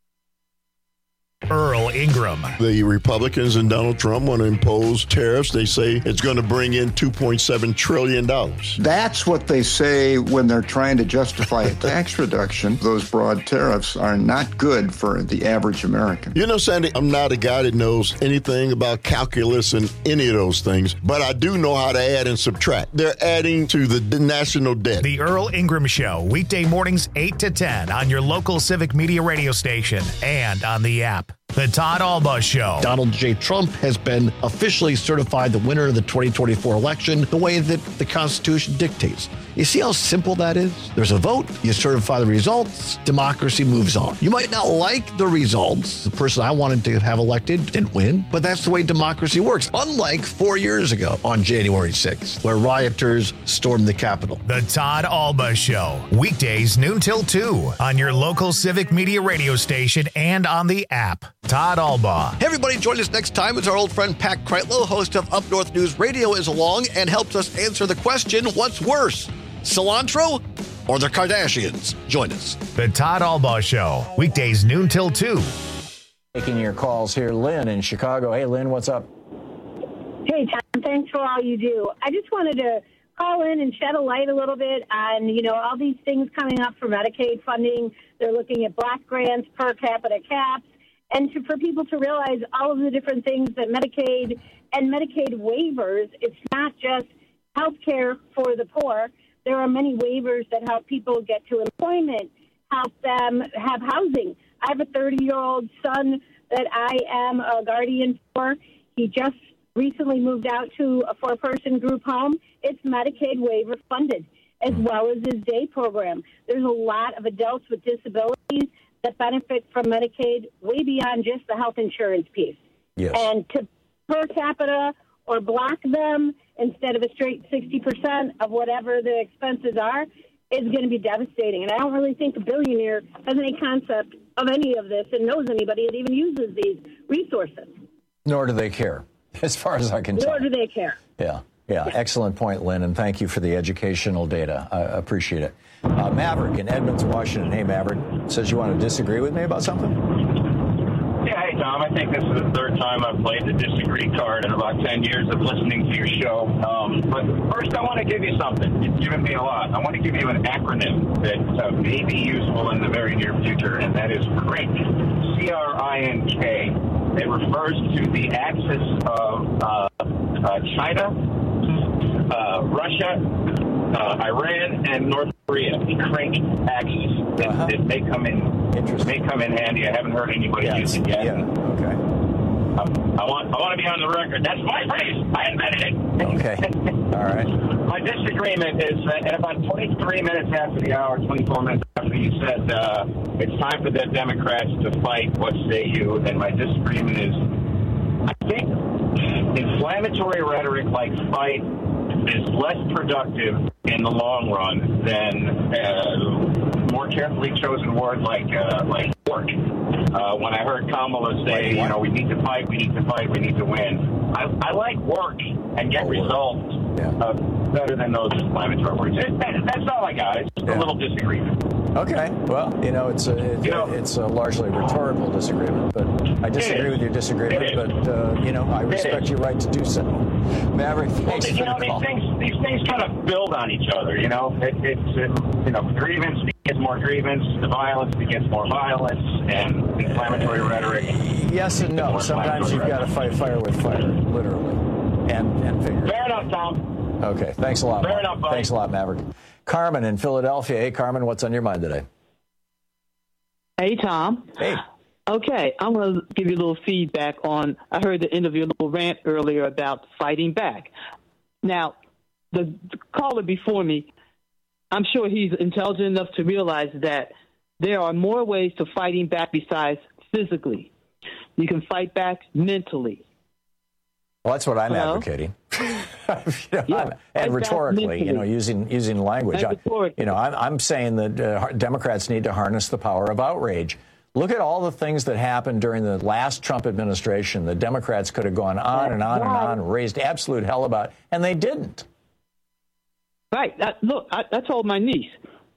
Earl Ingram. The Republicans and Donald Trump want to impose tariffs. They say it's going to bring in two point seven trillion dollars. That's what they say when they're trying to justify a tax reduction. Those broad tariffs are not good for the average American. You know, Sandy, I'm not a guy that knows anything about calculus and any of those things, but I do know how to add and subtract. They're adding to the national debt. The Earl Ingram Show, weekday mornings eight to ten on your local Civic Media radio station and on the app. The Todd Alba Show. Donald J. Trump has been officially certified the winner of the twenty twenty-four election the way that the Constitution dictates. You see how simple that is? There's a vote, you certify the results, democracy moves on. You might not like the results. The person I wanted to have elected didn't win, but that's the way democracy works. Unlike four years ago on January sixth, where rioters stormed the Capitol. The Todd Alba Show, weekdays noon till two on your local Civic Media radio station and on the app. Todd Alba. Hey everybody, join us next time as our old friend Pat Kreitlow, host of Up North News Radio, is along and helps us answer the question, what's worse, cilantro or the Kardashians? Join us. The Todd Alba Show, weekdays noon till two. Taking your calls here, Lynn in Chicago. Hey, Lynn, what's up? Hey, Tom, thanks for all you do. I just wanted to call in and shed a light a little bit on, you know, all these things coming up for Medicaid funding. They're looking at block grants, per capita caps. And to, for people to realize all of the different things that Medicaid and Medicaid waivers, it's not just health care for the poor. There are many waivers that help people get to employment, help them have housing. I have a thirty-year-old son that I am a guardian for. He just recently moved out to a four-person group home. It's Medicaid waiver funded, as well as his day program. There's a lot of adults with disabilities that benefit from Medicaid way beyond just the health insurance piece. Yes. And to per capita or block them instead of a straight sixty percent of whatever the expenses are is going to be devastating. And I don't really think a billionaire has any concept of any of this and knows anybody that even uses these resources. Nor do they care, as far as I can tell. Nor do they care. Yeah, yeah. Excellent point, Lynn, and thank you for the educational data. I appreciate it. Uh, Maverick in Edmonds, Washington. Hey, Maverick. Says you want to disagree with me about something? Yeah, hey, Tom. I think this is the third time I've played the disagree card in about ten years of listening to your show. Um, but first, I want to give you something. You've given me a lot. I want to give you an acronym that uh, may be useful in the very near future, and that is CRINK, C R I N K. It refers to the axis of uh, uh, China, uh, Russia, Uh, Iran and North Korea, the CRINK axis. It, uh-huh. it may come in. May come in handy. I haven't heard anybody yeah, use it yet. Yeah. Okay. Um, I want. I want to be on the record. That's my phrase. I invented it. Okay. All right. My disagreement is that at about twenty-three minutes after the hour, twenty-four minutes after you said uh, it's time for the Democrats to fight. What say you? And my disagreement is, I think inflammatory rhetoric like fight is less productive in the long run than uh, more carefully chosen words like uh, like work. Uh, when I heard Kamala say, you know, we need to fight, we need to fight, we need to win, I, I like work and get results uh, better than those inflammatory words. It, that, that's all I got. It's just yeah. a little disagreement. Okay. Well, you know, it's a, it's, you know, it's a largely rhetorical disagreement, but I disagree with your disagreement, but, uh, you know, I respect your right to do so. Maverick, thanks well, you know, for the call. These things, these things kind of build on each other, you know. It, it's, it, you know, grievance begets more grievance, the violence begets more violence, and inflammatory rhetoric. Yes and no. Sometimes you've got to fight fire with fire, literally, and, and figuratively. Fair enough, Tom. Okay. Thanks a lot. Fair enough, buddy. Thanks a lot, Maverick. Carmen in Philadelphia. Hey, Carmen, what's on your mind today? Hey, Tom. Hey. Okay, I'm going to give you a little feedback on, I heard the interview, a little rant earlier about fighting back. Now, the, the caller before me, I'm sure he's intelligent enough to realize that there are more ways to fighting back besides physically. You can fight back mentally. Well, that's what I'm Hello? advocating. you know, Yeah, I'm, and rhetorically, you know, using using language. I, you know, I'm, I'm saying that uh, Democrats need to harness the power of outrage. Look at all the things that happened during the last Trump administration. The Democrats could have gone on and on and on, raised absolute hell about, and they didn't. Right. I, look, I, I told my niece,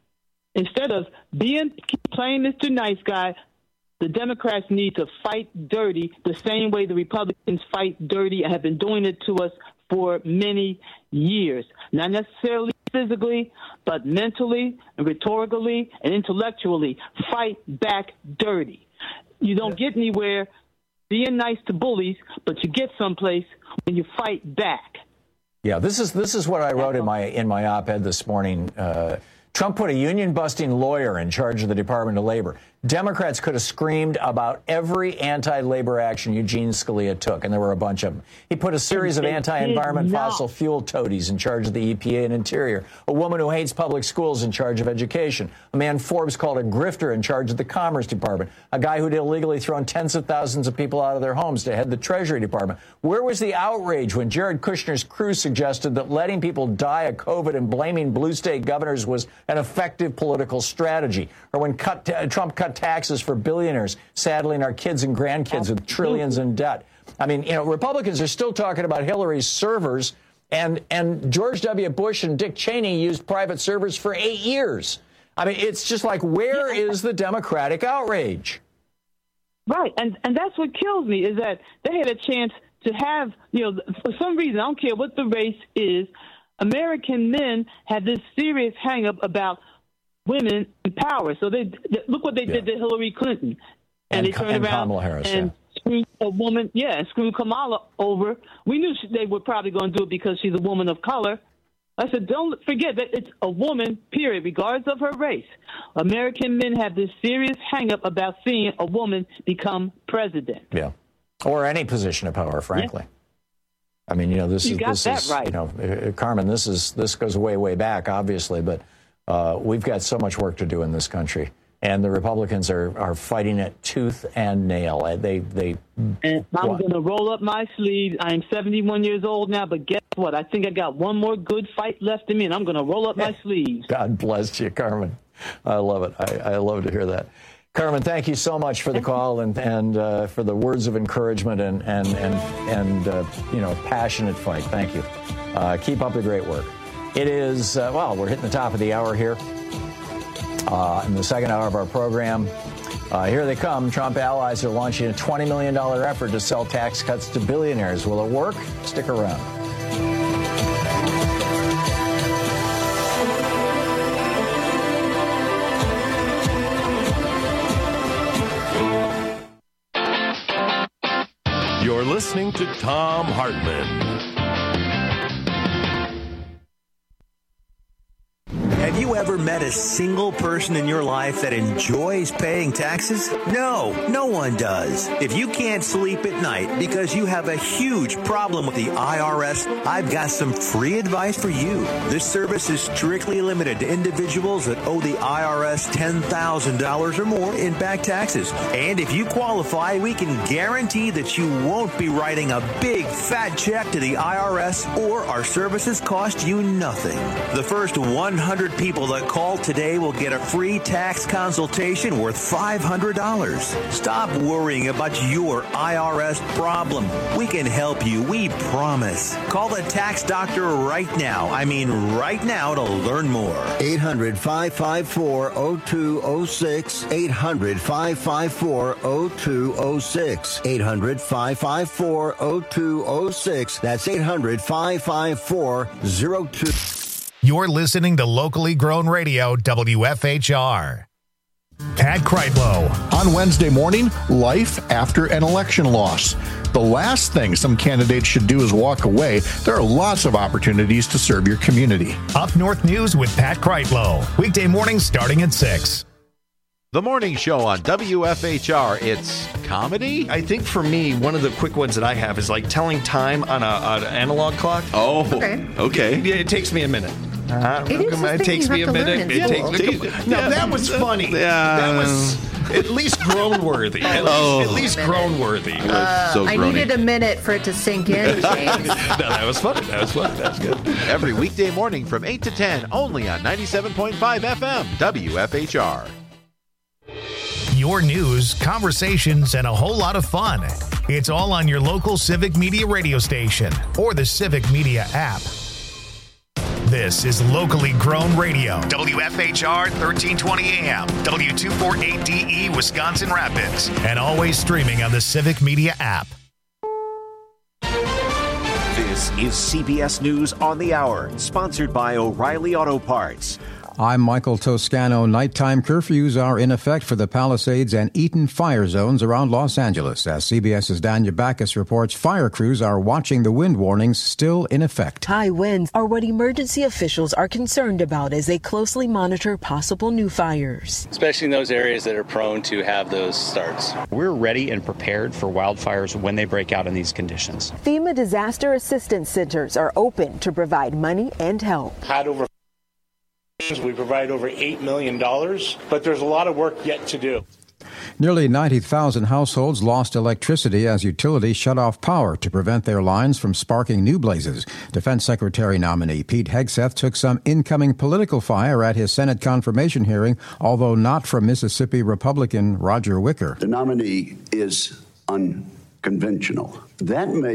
instead of being playing Mister Nice Guy, the Democrats need to fight dirty the same way the Republicans fight dirty and have been doing it to us for many years. Not necessarily physically, but mentally and rhetorically and intellectually. Fight back dirty. You don't get anywhere being nice to bullies, but you get someplace when you fight back. Yeah, this is this is what I wrote in my in my op-ed this morning. Uh, Trump put a union-busting lawyer in charge of the Department of Labor. Democrats could have screamed about every anti-labor action Eugene Scalia took, and there were a bunch of them. He put a series of anti-environment fossil fuel toadies in charge of the E P A and Interior, a woman who hates public schools in charge of education, a man Forbes called a grifter in charge of the Commerce Department, a guy who'd illegally thrown tens of thousands of people out of their homes to head the Treasury Department. Where was the outrage when Jared Kushner's crew suggested that letting people die of COVID and blaming blue state governors was an effective political strategy, or when cut, uh, Trump cut taxes for billionaires, saddling our kids and grandkids with trillions in debt? I mean, you know, Republicans are still talking about Hillary's servers, and and George W. Bush and Dick Cheney used private servers for eight years. I mean, it's just like, where is the Democratic outrage? Right, and and that's what kills me, is that they had a chance to have, you know, for some reason, I don't care what the race is, American men have this serious hang-up about women in power. So they, they look what they yeah. did to Hillary Clinton, and, and they turned and around Kamala Harris, and yeah. screwed a woman, yeah, and screwed Kamala over. We knew she, they were probably going to do it because she's a woman of color. I said, don't forget that it's a woman, period, regardless of her race. American men have this serious hang-up about seeing a woman become president. Yeah, or any position of power, frankly. Yeah. I mean, you know, this you is got this that is right. you know, uh, Carmen. This is this goes way way back, obviously, but uh, we've got so much work to do in this country, and the Republicans are are fighting it tooth and nail. They they. And I'm going to roll up my sleeves. I'm seventy-one years old now, but guess what? I think I got one more good fight left in me, and I'm going to roll up my sleeves. God bless you, Carmen. I love it. I, I love to hear that. Carmen, thank you so much for the call and and uh, for the words of encouragement and and and and uh, you know, passionate fight. Thank you. Uh, keep up the great work. It is uh, well, we're hitting the top of the hour here uh, in the second hour of our program. Uh, here they come. Trump allies are launching a twenty million dollars effort to sell tax cuts to billionaires. Will it work? Stick around. You're listening to Thom Hartmann. Have you ever met a single person in your life that enjoys paying taxes? No, no one does. If you can't sleep at night because you have a huge problem with the I R S, I've got some free advice for you. This service is strictly limited to individuals that owe the I R S ten thousand dollars or more in back taxes. And if you qualify, we can guarantee that you won't be writing a big fat check to the I R S, or our services cost you nothing. The first one hundred people that call today will get a free tax consultation worth five hundred dollars. Stop worrying about your I R S problem. We can help you, we promise. Call the tax doctor right now. I mean right now to learn more. eight hundred, five five four, oh two oh six. eight hundred, five five four, oh two oh six. eight hundred, five five four, oh two oh six. That's eight hundred, five five four, oh two. You're listening to locally grown radio, W F H R. Pat Kreitlow. On Wednesday morning, life after an election loss. The last thing some candidates should do is walk away. There are lots of opportunities to serve your community. Up North News with Pat Kreitlow. Weekday mornings starting at six. The morning show on W F H R. It's comedy? I think for me, one of the quick ones that I have is like telling time on, a, on an analog clock. Oh, okay. okay. Yeah, it takes me a minute. Uh, It is it takes me a minute. It takes me. Now Yeah. that was funny. Yeah. That was at least groan worthy. At Oh. least, at least groan worthy. Uh, so I groany. needed a minute for it to sink in, James. No, that was funny. That was funny. That was good. Every weekday morning from eight to ten, only on ninety-seven point five F M, W F H R. Your news, conversations, and a whole lot of fun. It's all on your local Civic Media radio station or the Civic Media app. This is locally grown radio. W F H R thirteen twenty A M, W two forty-eight D E, Wisconsin Rapids, and always streaming on the Civic Media app. This is C B S News on the Hour, sponsored by O'Reilly Auto Parts. I'm Michael Toscano. Nighttime curfews are in effect for the Palisades and Eaton fire zones around Los Angeles. As CBS's Danya Backus reports, fire crews are watching the wind warnings still in effect. High winds are what emergency officials are concerned about as they closely monitor possible new fires. Especially in those areas that are prone to have those starts. We're ready and prepared for wildfires when they break out in these conditions. FEMA disaster assistance centers are open to provide money and help. Had over We provide over eight million dollars, but there's a lot of work yet to do. Nearly ninety thousand households lost electricity as utilities shut off power to prevent their lines from sparking new blazes. Defense Secretary nominee Pete Hegseth took some incoming political fire at his Senate confirmation hearing, although not from Mississippi Republican Roger Wicker. The nominee is unconventional. That may